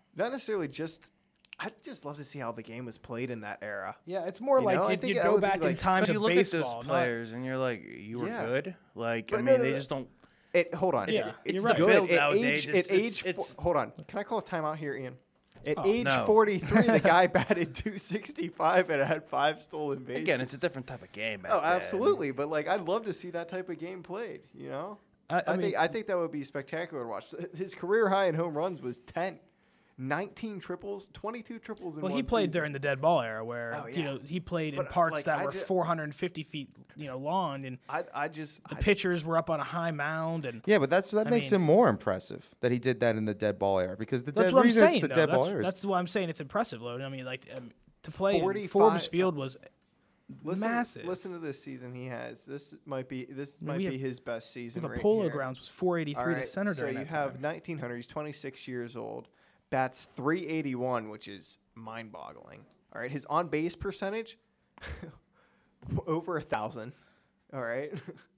love to see how the game was played in that era. Yeah, it's more You know, I like think you that go would be back in like- time But to you look baseball. at those not- players and you're like, you were Yeah. good. Like, But I no, mean, no, they no. just don't. Hold on. Yeah, It's you're right. good. Build At nowadays, hold on. Can I call a timeout here, Ian? At Oh, age no. 43, the guy batted 265 and had 5 stolen bases. Again, it's a different type of game. Back Oh, then. absolutely. But like, I'd love to see that type of game played. You know, I mean, I think that would be spectacular to watch. His career high in home runs was 10, 19 triples, 22 triples in well, one he played season. during the dead ball era, where Oh, yeah. he played in But, parts like, that I were ju- 450 feet long, and the pitchers were up on a high mound, and Yeah, but that makes mean- him more impressive that he did that in the dead ball era, because the that's dead what I'm reason saying. it's the though. dead ball era. That's why I'm saying it's impressive, Logan. I mean, like to play in 45 Forbes Field was listen, massive. Listen to this season he has. This might be we have- his best season. the right Polo here. Grounds was 483 All to right, center so during you that have time. 1900. He's 26 years old. Bats 381, which is mind-boggling. All right, his on-base percentage over 1,000. All right,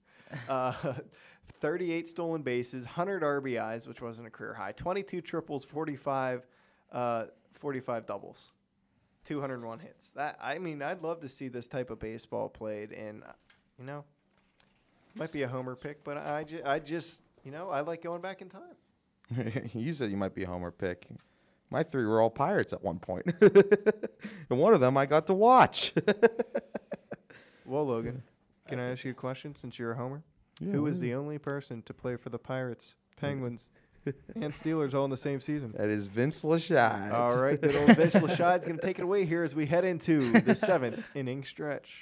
38 stolen bases, 100 RBIs, which wasn't a career high. 22 triples, 45 doubles, 201 hits. That I'd love to see this type of baseball played, and might be a homer pick, but I just I like going back in time. You said you might be a homer pick. My 3 were all Pirates at one point. And one of them I got to watch. Well, Logan, can I ask you a question since you're a homer? Who is the only person to play for the Pirates, Penguins, and Steelers all in the same season? That is Vince Lachey. All right, good old Vince Lachey's going to take it away here as we head into the 7th inning stretch.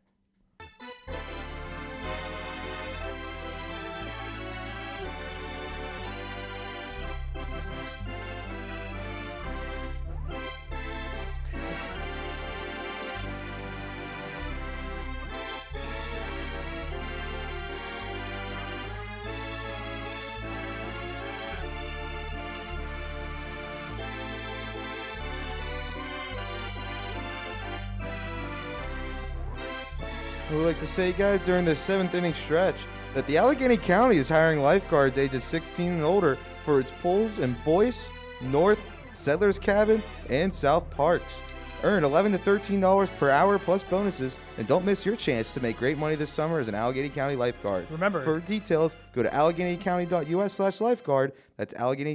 We would like to say, guys, during the 7th inning stretch, that the Allegheny County is hiring lifeguards ages 16 and older for its pools in Boyce, North, Settlers Cabin, and South Parks. Earn $11 to $13 per hour plus bonuses, and don't miss your chance to make great money this summer as an Allegheny County lifeguard. Remember, for details, go to AlleghenyCounty.us/lifeguard. That's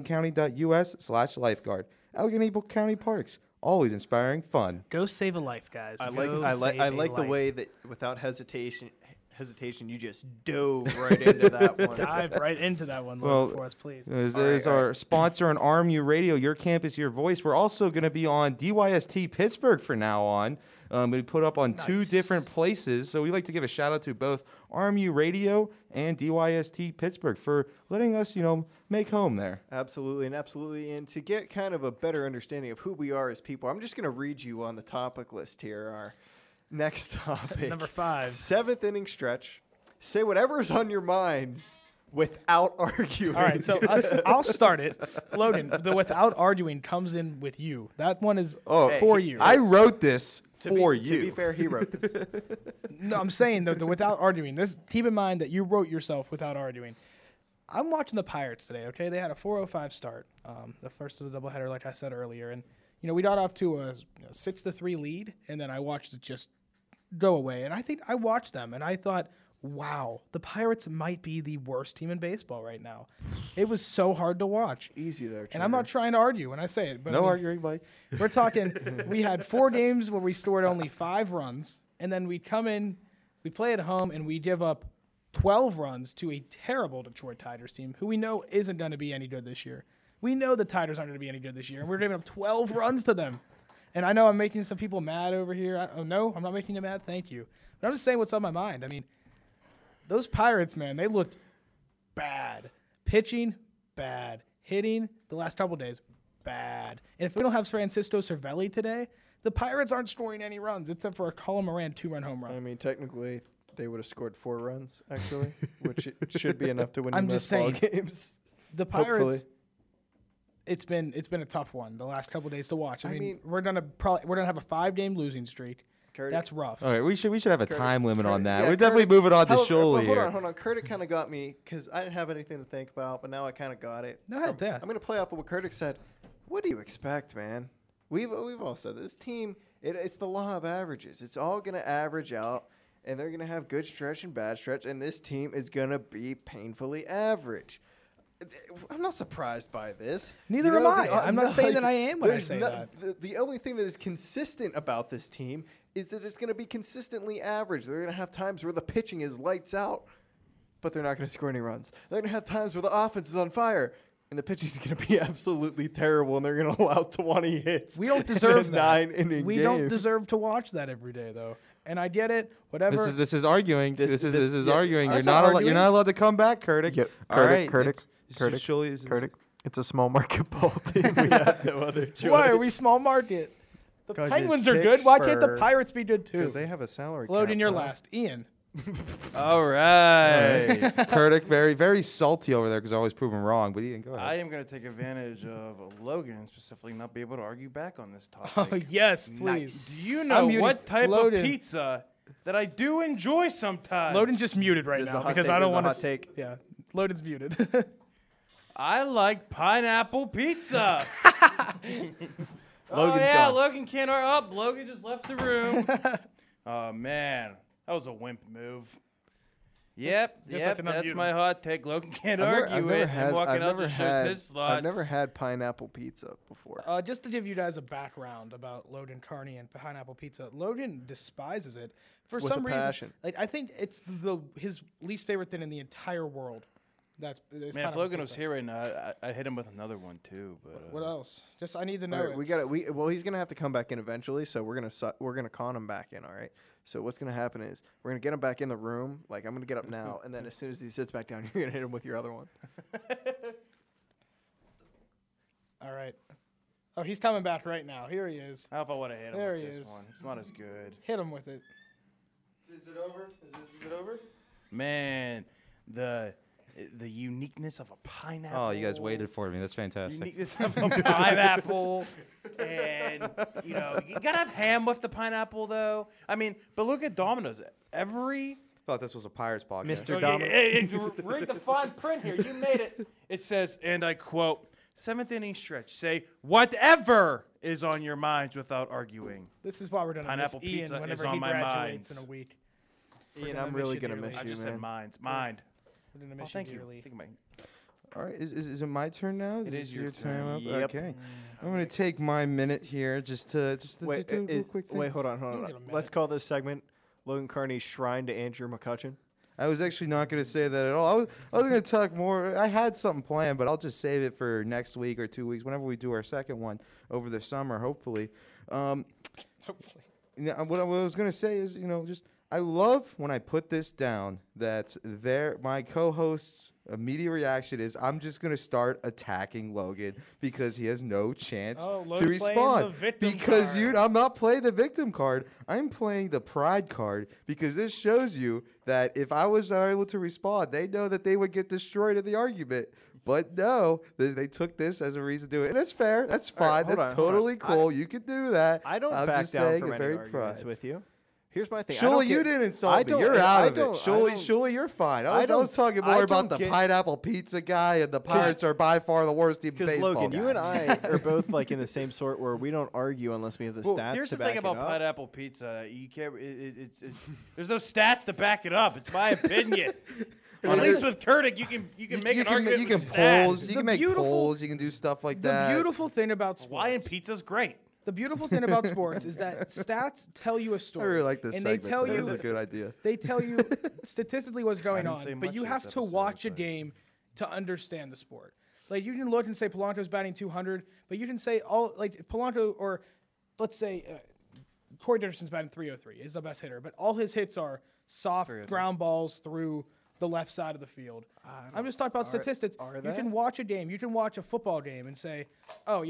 AlleghenyCounty.us/lifeguard. Allegheny County Parks, always inspiring fun. go save a life, guys. I Go like save a the life. way that without hesitation, you just dove right into that one. Dive right into that one, Well, Logan, for us, please. As All right, is all our sponsor on RMU Radio, Your Campus, Your Voice. We're also going to be on DYST Pittsburgh from now on. We put up on 2 different places. So we like to give a shout out to both RMU Radio and DYST Pittsburgh for letting us, make home there. Absolutely. And to get kind of a better understanding of who we are as people, I'm just going to read you on the topic list here. Our next topic. Number 5. 7th inning stretch. Say whatever is on your minds without arguing. All right, so I'll start it. Logan, the without arguing comes in with you. That one is for you. I wrote this for To you. be fair, he wrote this. No, I'm saying the without arguing. This, keep in mind that you wrote yourself without arguing. I'm watching the Pirates today, okay? They had a 4:05 start, the first of the doubleheader, like I said earlier. And, we got off to a 6-3 lead, and then I watched it just go away. And I think I watched them, and I thought, wow, the Pirates might be the worst team in baseball right now. It was so hard to watch. Easy there, And I'm not trying to argue when I say it. But No arguing, Mike. we're talking, we had 4 games where we scored only 5 runs, and then we come in, we play at home, and we give up 12 runs to a terrible Detroit Tigers team who we know isn't going to be any good this year. We know the Tigers aren't going to be any good this year, and we're giving up 12 runs to them. And I know I'm making some people mad over here. No, I'm not making you mad. Thank you. But I'm just saying what's on my mind. I mean, those Pirates, man, they looked bad. Pitching, bad. Hitting, the last couple days, bad. And if we don't have Francisco Cervelli today, the Pirates aren't scoring any runs except for a Colin Moran 2-run home run. I mean, technically, they would have scored 4 runs, actually, which it should be enough to win I'm the just ball saying, games. The Pirates, Hopefully. it's been a tough one the last couple days to watch. I mean, mean- we're gonna have a 5-game losing streak. Curtis, That's rough. All right, we should have a time limit on that. yeah, We're definitely Curtis- moving on to However, Shuley well, here. Hold on. Curtis kind of got me because I didn't have anything to think about, but now I kind of got it. Go ahead, yeah. I'm going to play off of what Curtis said. What do you expect, man? We've all said this team, it's the law of averages. It's all going to average out, and they're going to have good stretch and bad stretch, and this team is going to be painfully average. I'm not surprised by this. Neither am I. I'm not saying that I am when I there's say that. The only thing that is consistent about this team is that it's going to be consistently average. They're going to have times where the pitching is lights out, but they're not going to score any runs. They're going to have times where the offense is on fire, and the pitching is going to be absolutely terrible, and they're going to allow 20 hits. We don't deserve in a that. 9-inning We game. don't deserve to watch that every day, though. And I get it. Whatever. This is arguing. This is yeah, arguing. I'm You're not not arguing. you're not allowed to come back, Kurtik. Yep. All right. Kurtik. It's a small market ball team. We have no other choice. Why are we small market? The 'Cause Penguins it's are good. Why can't the Pittsburgh. Pirates be good Because too? they have a salary Load cap. in your huh? last. Ian. All right. Kurtik, very very salty over there because I always prove him wrong. But Ian, go ahead. I am going to take advantage of Logan and specifically not be able to argue back on this Oh, topic. yes, please. Do you I'm know muted. what type Loaded. of pizza that I do enjoy sometimes? Loden's just muted right This is a now hot because take. I don't This is a want hot to. take. Yeah, Loden's muted. I like pineapple pizza. Logan's yeah, gone. Logan can't argue. Logan just left the room. Oh, man. That was a wimp move. Yep, Just like an that's unmute my him. hot take. Logan can't argue it. And walking out just shows his slots. I've never had pineapple pizza before. Just to give you guys a background about Logan Carney and pineapple pizza, Logan despises it for With some a reason. passion. Like I think it's his least favorite thing in the entire world. Is Man, if pineapple Logan was pizza. here right now, I hit him with another one too. But What else? Just I need to know. All right, it. we got it. Well, he's gonna have to come back in eventually, so we're gonna con him back in. All right. So what's gonna happen is we're gonna get him back in the room. Like I'm gonna get up now, and then as soon as he sits back down, you're gonna hit him with your other one. All right. Oh, he's coming back right now. Here he is. how if I would have hit him There with he this is. one? It's not as good. Hit him with it. Is it over? Is it over? Man, the uniqueness of a pineapple. Oh, you guys waited for me. That's fantastic. Uniqueness of a pineapple, and you gotta have ham with the pineapple though. I mean, but look at Domino's. Every Thought this was a Pirates podcast. Mr. Okay, Domino. read the fine print here. You made it. It says, and I quote, seventh inning stretch. Say whatever is on your minds without arguing. This is why we're gonna miss Pineapple Ian pizza is whenever on he my graduates minds. in a week. Ian, gonna I'm miss really you gonna dearly. miss I you, just man. said minds. Mind. We're gonna Oh, miss thank you you. dearly. Think All right, is it my turn now? It is your turn. up? Yep. Okay. I'm gonna take my minute here just to Wait, do a quick thing. wait, hold on. You can get a Let's minute. call this segment Logan Carney's Shrine to Andrew McCutcheon. I was actually not going to say that at all. I was going to talk more. I had something planned, but I'll just save it for next week or 2 weeks, whenever we do our second one over the summer, hopefully. Hopefully. What I was going to say is, just I love when I put this down that my co-host's immediate reaction is I'm just going to start attacking Logan because he has no chance Oh, to Logan playing respond. the victim Because card. I'm not playing the victim card. I'm playing the pride card because this shows you that if I was able to respond, they know that they would get destroyed in the argument. But no, they took this as a reason to do it. And it's fair. That's All right, fine. hold That's on, hold on. totally cool. You can do that. I don't I'm back just down saying from it any very arguments pride. with you. Here's my thing. Shuli, you didn't insult me. You're out of it. Shuli, you're fine. I was talking more about the pineapple pizza guy, and the Pirates are by far the worst team in Because baseball. Logan, you guy. and I are both like in the same sort where we don't argue unless we have the stats here's to the back thing about it up. pineapple pizza. You can't. There's no stats to back it up. It's my opinion. At least with Kurtic, you can make an argument. You can with stats. polls. You The can make beautiful- polls. You can do stuff like The that. beautiful thing about sports. Hawaiian pizza's great. The beautiful thing about sports is that stats tell you a I story. really like this and segment. they tell That you was a good idea. They tell you statistically what's going didn't say on, but much you this have to episode, watch a but- game to understand the sport. Like you can look and say Polanco's batting 200, but you can say all like Polanco or let's say Corey Dickerson's batting 303 is the best hitter, but all his hits are soft ground balls through the left side of the field. I'm just talking about statistics. are You they? can watch a game, you can watch a football game and say, oh,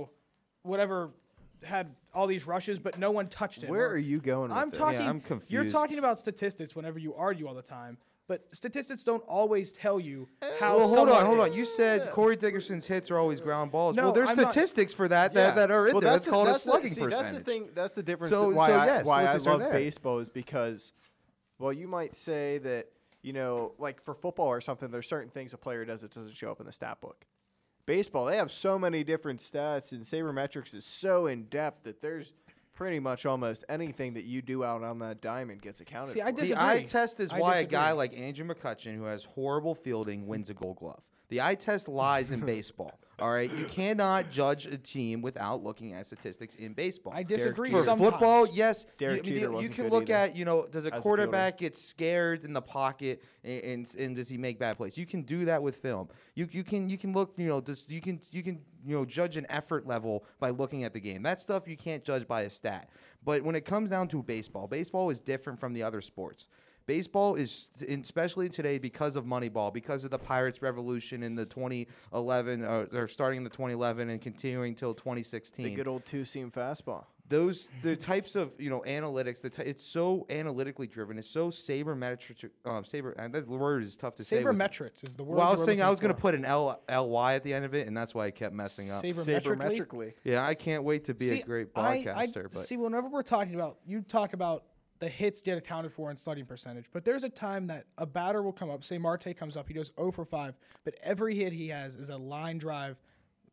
whatever had all these rushes, but no one touched him. Where Or- are you going with I'm this? talking. Yeah, I'm You're confused. talking about statistics whenever you argue all the time, but statistics don't always tell you how. Well, hold someone on. is. You said Corey Dickerson's hits are always ground balls. No, well, there's I'm not- statistics for that Yeah. that are in Well, there. That's called a the- slugging see, percentage. That's the thing. That's the difference. So- why so I, yes, why I statistics are love there. baseball is because, well, you might say that like for football or something, there's certain things a player does that doesn't show up in the stat book. Baseball, they have so many different stats, and sabermetrics is so in depth that there's pretty much almost anything that you do out on that diamond gets accounted See, for. I The disagree. eye test is I why a disagree. guy like Andrew McCutchen, who has horrible fielding, wins a Gold Glove. The eye test lies in baseball. All right, you cannot judge a team without looking at statistics in baseball. I disagree. Jeter. For sometimes. football, yes, Derek you, Jeter you wasn't can good look either at, does a as a quarterback get scared in the pocket and does he make bad plays? You can do that with film. You can look, you can judge an effort level by looking at the game. That stuff you can't judge by a stat. But when it comes down to baseball is different from the other sports. Baseball is, especially today, because of Moneyball, because of the Pirates revolution in the 2011, or starting in the 2011 and continuing till 2016. the good old two-seam fastball. The types of analytics, it's so analytically driven. It's so sabermetric. And that word is tough to say. Sabermetrics is the word. Well, I was you were thinking I looking was going to for. put an ly at the end of it, and that's why I kept messing up. Sabermetrically. Yeah, I can't wait to be a great broadcaster. But see, whenever we're talking about, you talk about the hits get accounted for in slugging percentage, but there's a time that a batter will come up. Say Marte comes up, he goes 0 for 5, but every hit he has is a line drive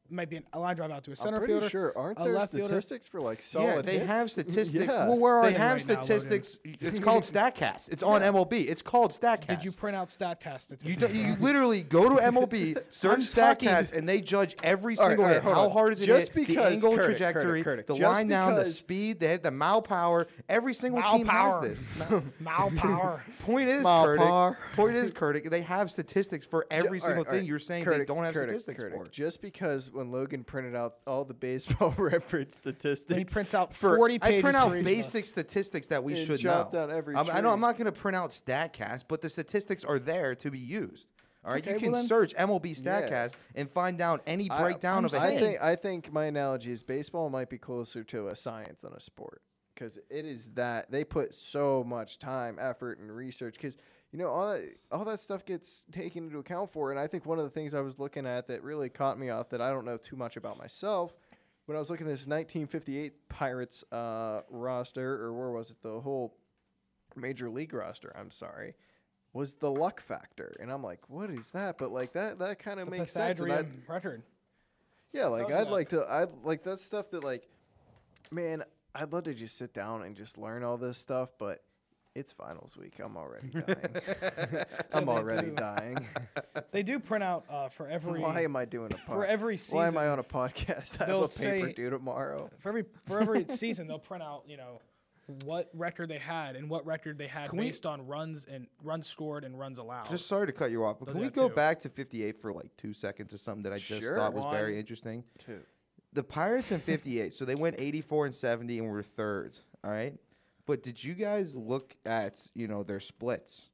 might be a line drive out to a I'm center pretty fielder. sure. Aren't a there left fielder. statistics for like solid Yeah, they hits? have statistics. Yeah. Well, where are they they have right now, Logan? statistics. It's called StatCast. It's on MLB. It's called StatCast. Did you print out StatCast statistics? You literally go to MLB, search talking- StatCast, and they judge every All right, single all right, hit. hold How on. hard is it Just hit, the because- angle, Curtis, trajectory, Curtis, the just line down, the because- speed, they have the mile power. Every single Mile team power. has this. Mal power. Point is, Mile power. Kurtik, they have statistics for every All single right, all thing right. you're saying Kurtik, they don't have Kurtik, statistics Kurtik. for. Just because when Logan printed out all the baseball reference statistics, He prints out for- 40 I pages print out for each of basic us. statistics that we And should jot know. down every I know tree. I'm not going to print out StatCast, but the statistics are there to be used. All right, Okay, you can well then- search MLB Yeah. StatCast and find down any breakdown of a saying- hit. I think my analogy is baseball might be closer to a science than a sport because it is that they put so much time, effort, and research because all that stuff gets taken into account for. And I think one of the things I was looking at that really caught me off that I don't know too much about myself when I was looking at this 1958 Pirates roster, or where was it, the whole Major League roster? I'm sorry. Was the luck factor, and I'm like, what is that? But like that kind of makes sense. And Pythagorean record. yeah, like Oh, yeah. I'd like that stuff that like, man, I'd love to just sit down and just learn all this stuff, but it's finals week. I'm already dying. I'm they already do. dying. They do print out for every Why am I doing a podcast? for every Why am I season- on a podcast? I have they'll a paper say- due tomorrow. for every season they'll print out what record they had and what record they had Can we- based on runs scored and runs allowed. Just sorry to cut you off, but Those can are we that go too. back to 58 for like 2 seconds to something that I just Sure. thought was very One, interesting? Two. The Pirates in 58, so they went 84 and 70 and were third, all right? But did you guys look at, their splits?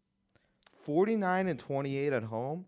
49 and 28 at home,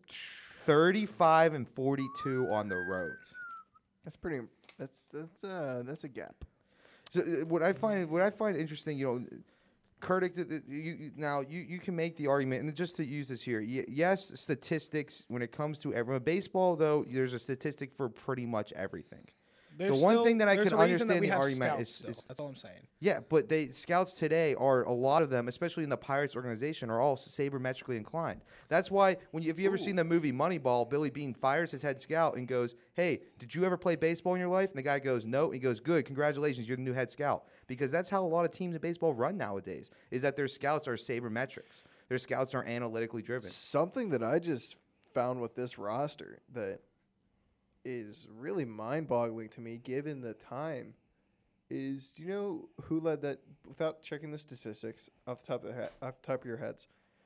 35 and 42 on the road. That's pretty. That's a gap. So what I find interesting, Kurtik, you can make the argument, and just to use this here, yes, statistics when it comes to everyone. Baseball, though, there's a statistic for pretty much everything. There's the one still- thing that I there's can a reason that understand we the have argument scouts is still. That's all I'm saying. yeah, but scouts today are a lot of them, especially in the Pirates organization, are all sabermetrically inclined. That's why if you ever seen the movie Moneyball, Billy Beane fires his head scout and goes, "Hey, did you ever play baseball in your life?" And the guy goes, "No." He goes, "Good, congratulations, you're the new head scout." Because that's how a lot of teams in baseball run nowadays. Is that their scouts are sabermetrics. Their scouts are analytically driven. Something that I just found with this roster that is really mind-boggling to me, given the time, is do you know who led that? Without checking the statistics off the top of your heads,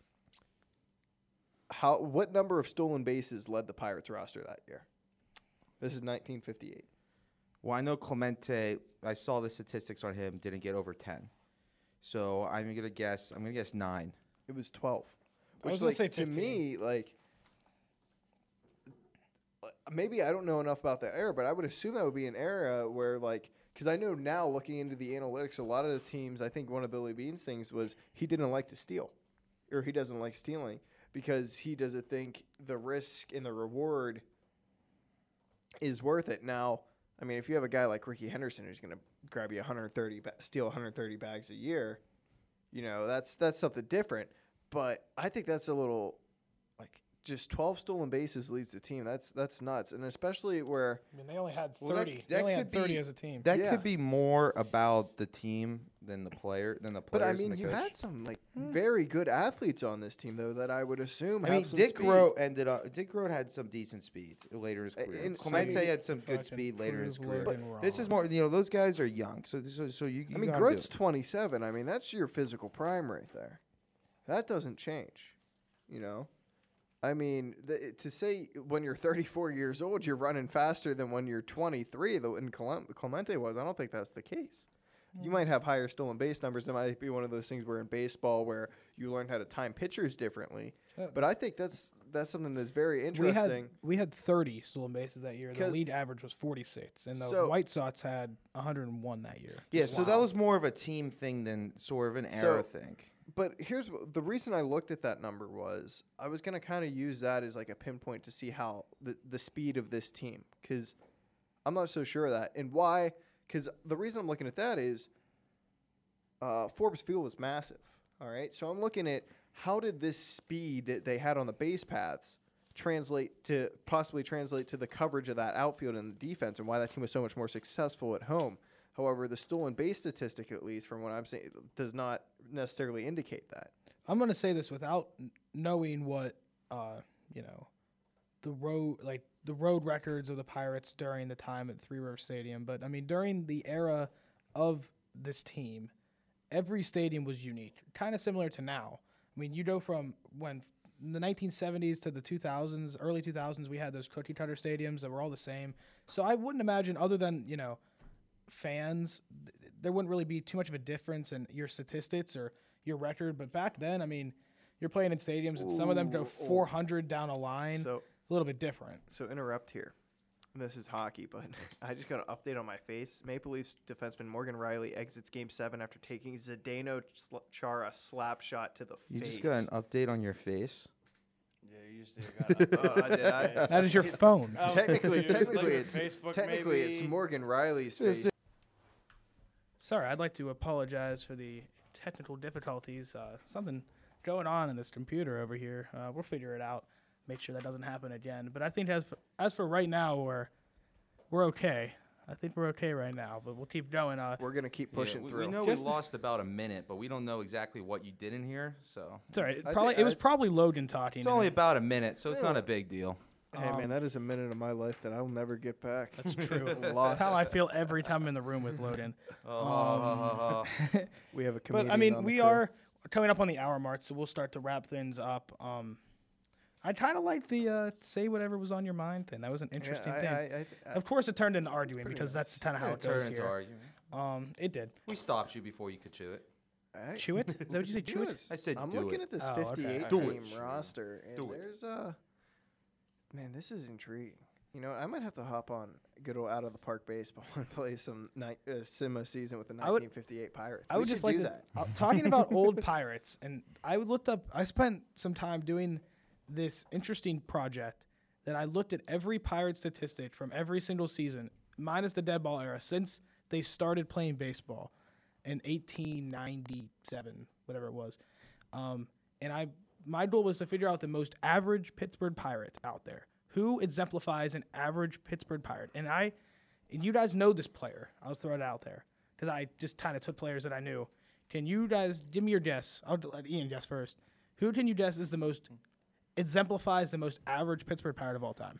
what number of stolen bases led the Pirates roster that year? This is 1958. Well, I know Clemente. I saw the statistics on him. Didn't get over 10. So I'm gonna guess 9. It was 12. I was Which, gonna like, say to 15. me, like, maybe I don't know enough about that era, but I would assume that would be an era where, like, because I know now looking into the analytics, a lot of the teams, I think one of Billy Beane's things was he didn't like to steal, or he doesn't like stealing because he doesn't think the risk and the reward is worth it. Now, I mean, if you have a guy like Ricky Henderson who's going to grab you steal 130 bags a year, that's something different. But I think that's a little, like, just 12 stolen bases leads the team. That's nuts, and especially where I mean, they only had 30. Well, that they only had could 30 be- as a team. That Yeah. could be more about the team than the player, than the players. But I and mean, the you coach. had some like very good athletes on this team, though. That I would assume. I mean, have some Dick speed. Rowe Dick Rowe had some decent speed later in his career. and Clemente so- had some good Fucking speed later in his prove career. Logan This is wrong. more, those guys are young. So you. I mean, gotta do Grote's it. 27. I mean, that's your physical prime right there. That doesn't change. I mean, to say when you're 34 years old, you're running faster than when you're 23, though, and Clemente was, I don't think that's the case. You might have higher stolen base numbers. It might be one of those things where in baseball where you learn how to time pitchers differently. But I think that's something that's very interesting. We had 30 stolen bases that year. The 'Cause- league average was 46, and the So- White Sox had 101 that year. Yeah, so that was more of a team thing than sort of an era thing. But here's the reason I looked at that number was I was going to kind of use that as like a pinpoint to see how the speed of this team, because I'm not so sure of that. And why? Because the reason I'm looking at that is Forbes Field was massive. All right. So I'm looking at how did this speed that they had on the base paths possibly translate to the coverage of that outfield and the defense, and why that team was so much more successful at home. However, the stolen base statistic, at least from what I'm saying, does not necessarily indicate that. I'm going to say this without knowing what the road records of the Pirates during the time at Three River Stadium. But I mean, during the era of this team, every stadium was unique, kind of similar to now. I mean, you go from when in the 1970s to the 2000s, early 2000s, we had those cookie cutter stadiums that were all the same. So I wouldn't imagine, other than fans, there wouldn't really be too much of a difference in your statistics or your record. But back then, I mean, you're playing in stadiums and some of them go 400 down a line. So it's a little bit different. So interrupt here. This is hockey, but I just got an update on my face. Maple Leafs defenseman Morgan Riley exits Game 7 after taking Zdeno Chara slap shot to the You face. just got an update on your face. Yeah, you just got Did I? That is your phone. Technically, Facebook, it's maybe. Morgan Riley's face. Sorry, I'd like to apologize for the technical difficulties. Something going on in this computer over here. We'll figure it out. Make sure that doesn't happen again. But I think as for right now, we're okay. I think we're okay right now, but we'll keep going. We're going to keep pushing through. We know Just- we lost about a minute, but we don't know exactly what you did in here. So It's all right. I It was probably Logan talking. it's only about a minute, so it's not a big deal. Hey, man, that is a minute of my life that I'll never get back. That's true. That's Lots. how I feel every time I'm in the room with Logan. We have a But comedian I mean, on the we crew. are coming up on the hour mark, so we'll start to wrap things up. I kind of like the say whatever was on your mind thing. That was an interesting thing. Of course, it turned into arguing pretty because nice. that's kind of how it goes Turns here. argument. It did. We stopped you before you could chew it. Chew it? Is that what you say? Chew it? I said I'm do looking it. at this Oh, okay. 58 Do team it. roster, and Do it. there's man, this is intriguing. I might have to hop on good old out of the park baseball and play some Simo season with the I would- 1958 Pirates. I would We just should like do to that. talking about old Pirates, and I looked up. I spent some time doing this interesting project that I looked at every Pirate statistic from every single season, minus the dead ball era, since they started playing baseball in 1897, whatever it was. And my goal was to figure out the most average Pittsburgh Pirate out there. Who exemplifies an average Pittsburgh Pirate? And you guys know this player. I'll throw it out there because I just kind of took players that I knew. Can you guys give me your guess? I'll let Ian guess first. Who can you guess is the most exemplifies the most average Pittsburgh Pirate of all time?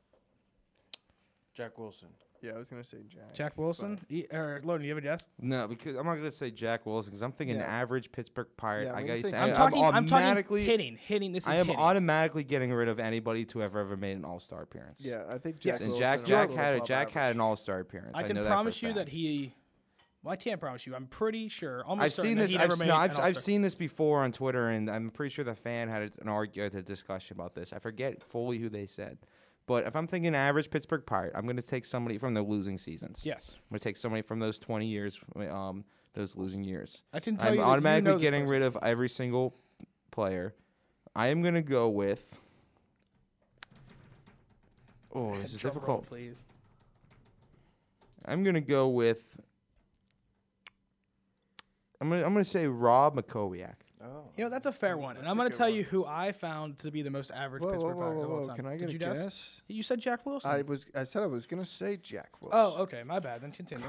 Jack Wilson. Yeah, I was gonna say Jack. Jack Wilson? Or Logan, you have a guess? No, because I'm not gonna say Jack Wilson because I'm thinking Yeah. average Pittsburgh Pirate. Yeah, I when gotta you think- think. I'm talking automatically hitting. This is I am hitting. automatically getting rid of anybody to have ever made an All-Star appearance. Yeah, I think Jack. And Wilson Jack is a Jack little had above Jack had average. an All-Star appearance. I can know promise that you for a that fact. well, I can't promise you. I'm pretty sure. Almost I've certain seen that this. he never I've, made no, an I've, All-Star. I've seen this before on Twitter, and I'm pretty sure the fan had a discussion about this. I forget fully who they said, but if I'm thinking average Pittsburgh Pirate, I'm going to take somebody from the losing seasons. Yes. I'm going to take somebody from those 20 years, those losing years. I can tell I'm you that you automatically know this getting person. rid of every single player. I am going to go with. Oh, this is Drum roll, difficult. please. I'm going to go with. I'm gonna say Rob McCoviak. Oh. That's a fair one. And I'm going to tell you who I found to be the most average Whoa, Pittsburgh Pirate of all whoa! time. Can I Did get you a guess? You said Jack Wilson. I said I was gonna say Jack Wilson. Oh, okay. My bad. Then continue.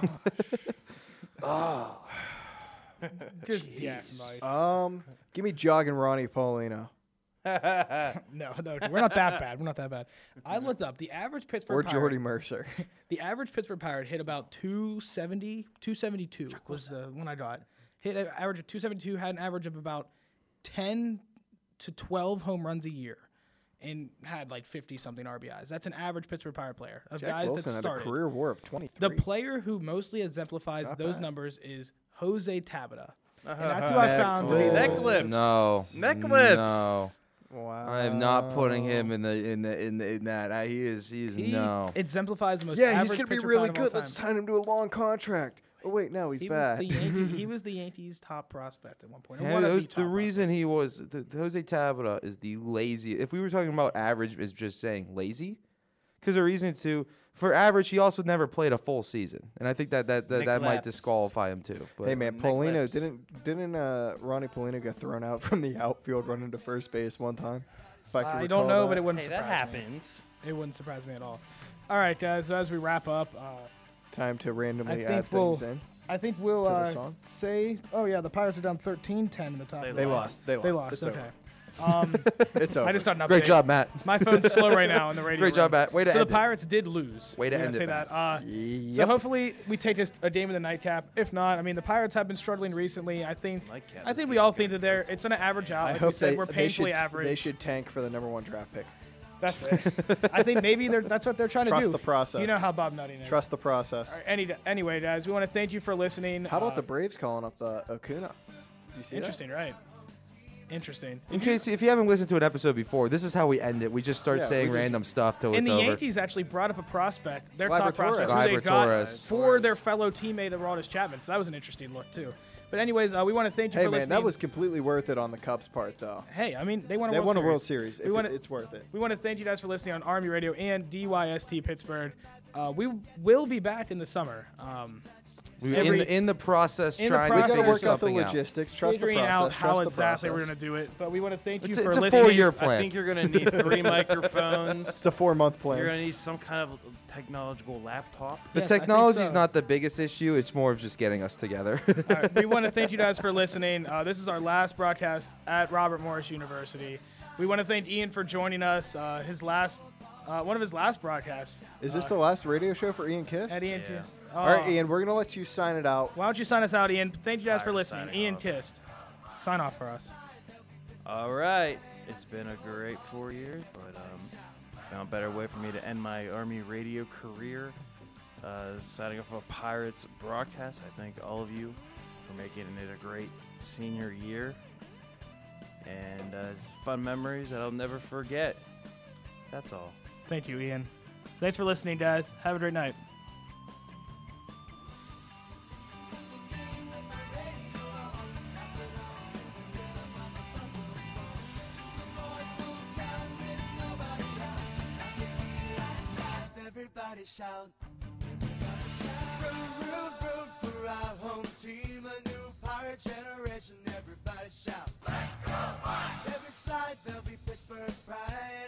Just guess, Mike. Give me Jog and Ronnie Paulino No, we're not that bad. We're not that bad. I looked up the average Pittsburgh or Pirate. Jordy Mercer. The average Pittsburgh Pirate hit about 270, 272 was the one I got. Hit an average of 272, had an average of about 10 to 12 home runs a year, and had like 50-something RBIs. That's an average Pittsburgh Pirate player of Jack guys Wilson that had started. a career WAR of 23. The player who mostly exemplifies Not those bad. numbers is Jose Tabata. And that's who I found to be Neck the clips. No, Neck clips. No, Wow. I am not putting him in that. He is He no. exemplifies the most Yeah, average he's gonna be Pittsburgh really Pirate of all good. Let's time. sign him to a long contract. Oh wait, no, he's bad. He was the Yankees' top prospect at one point. Or Hey, one of the top reason prospects. he was Jose Tabata is the lazy. If we were talking about average, is just saying lazy, because the reason for average, he also never played a full season, and I think that might Neglects. disqualify him too. But Hey man, Nick Paulino Lips. didn't Ronnie Paulino get thrown out from the outfield running to first base one time? I can I don't recall know, that. but it wouldn't Hey, that surprise me. happens. It wouldn't surprise me at all. All right, guys. So as we wrap up, Time to I randomly think add we'll- things in. I think we'll To the song? say, oh yeah, the Pirates are down 13-10 in the top. They of the They league. lost. They They lost. lost. It's Okay. over. Um, It's over. I just thought an update. Great job, Matt. My phone's slow right now on the radio. Great job, room. Matt. Way to So end the it. Pirates did lose. Way to I'm gonna end it, say Matt. that. So Yep. hopefully we take this a game of the nightcap. If not, I mean the Pirates have been struggling recently. I think Nightcap I is think we good. all think that it's going to average out. I Like hope we said, they, we're they painfully should, average. They should tank for the #1 draft pick. That's it. I think maybe that's what they're trying to Trust do. the process. You know how Bob Nutting is. Trust the process. All right, anyway, guys, we want to thank you for listening. How about the Braves calling up the Acuna? You see interesting, right? Interesting. In case if you haven't listened to an episode before, this is how we end it. We just start Yeah, saying we just- random stuff till And it's the over. Yankees actually brought up a prospect, their Gleyber top prospect, Torres. who they Gleyber got Torres. for their fellow teammate Aroldis Chapman. So that was an interesting look too. But anyways, we want to thank you Hey for man, listening. that was completely worth it on the Cubs part though. Hey, I mean they won a They World won a Series. World Series. We wanna- It's worth it. We want to thank you guys for listening on Army Radio and DYST Pittsburgh. We will be back in the summer. We were every- in the process in the trying We to gotta figure work out the something out. logistics. Trust the figuring process. out how Trust the exactly we're process. going to do it. But we want to thank you It's for a listening. 4-year I plan. think you're gonna need 3 microphones. It's a 4-month plan. You're gonna need some kind of technological laptop. The Yes, I think technology's so. not the biggest issue. It's more of just getting us together. All right, we want to thank you guys for listening. This is our last broadcast at Robert Morris University. We want to thank Ian for joining us. One of his last broadcasts Is this the last radio show for Ian Kiss? at Ian Yeah. Kist. All right, Ian, we're gonna let you sign it out. Why don't you sign us out, Ian? Thank you guys for Alright, listening. signing Ian off. Kist, sign off for us. All right, it's been a great 4 years, but found a better way for me to end my Army radio career. Signing off a Pirates broadcast. I thank all of you for making it a great senior year, and it's fun memories that I'll never forget. That's all. Thank you, Ian. Thanks for listening, guys. Have a great night. Everybody shout. Root, root, root for our home team, a new pirate generation. Everybody shout. Let's go, Every slide there'll be Pittsburgh pride.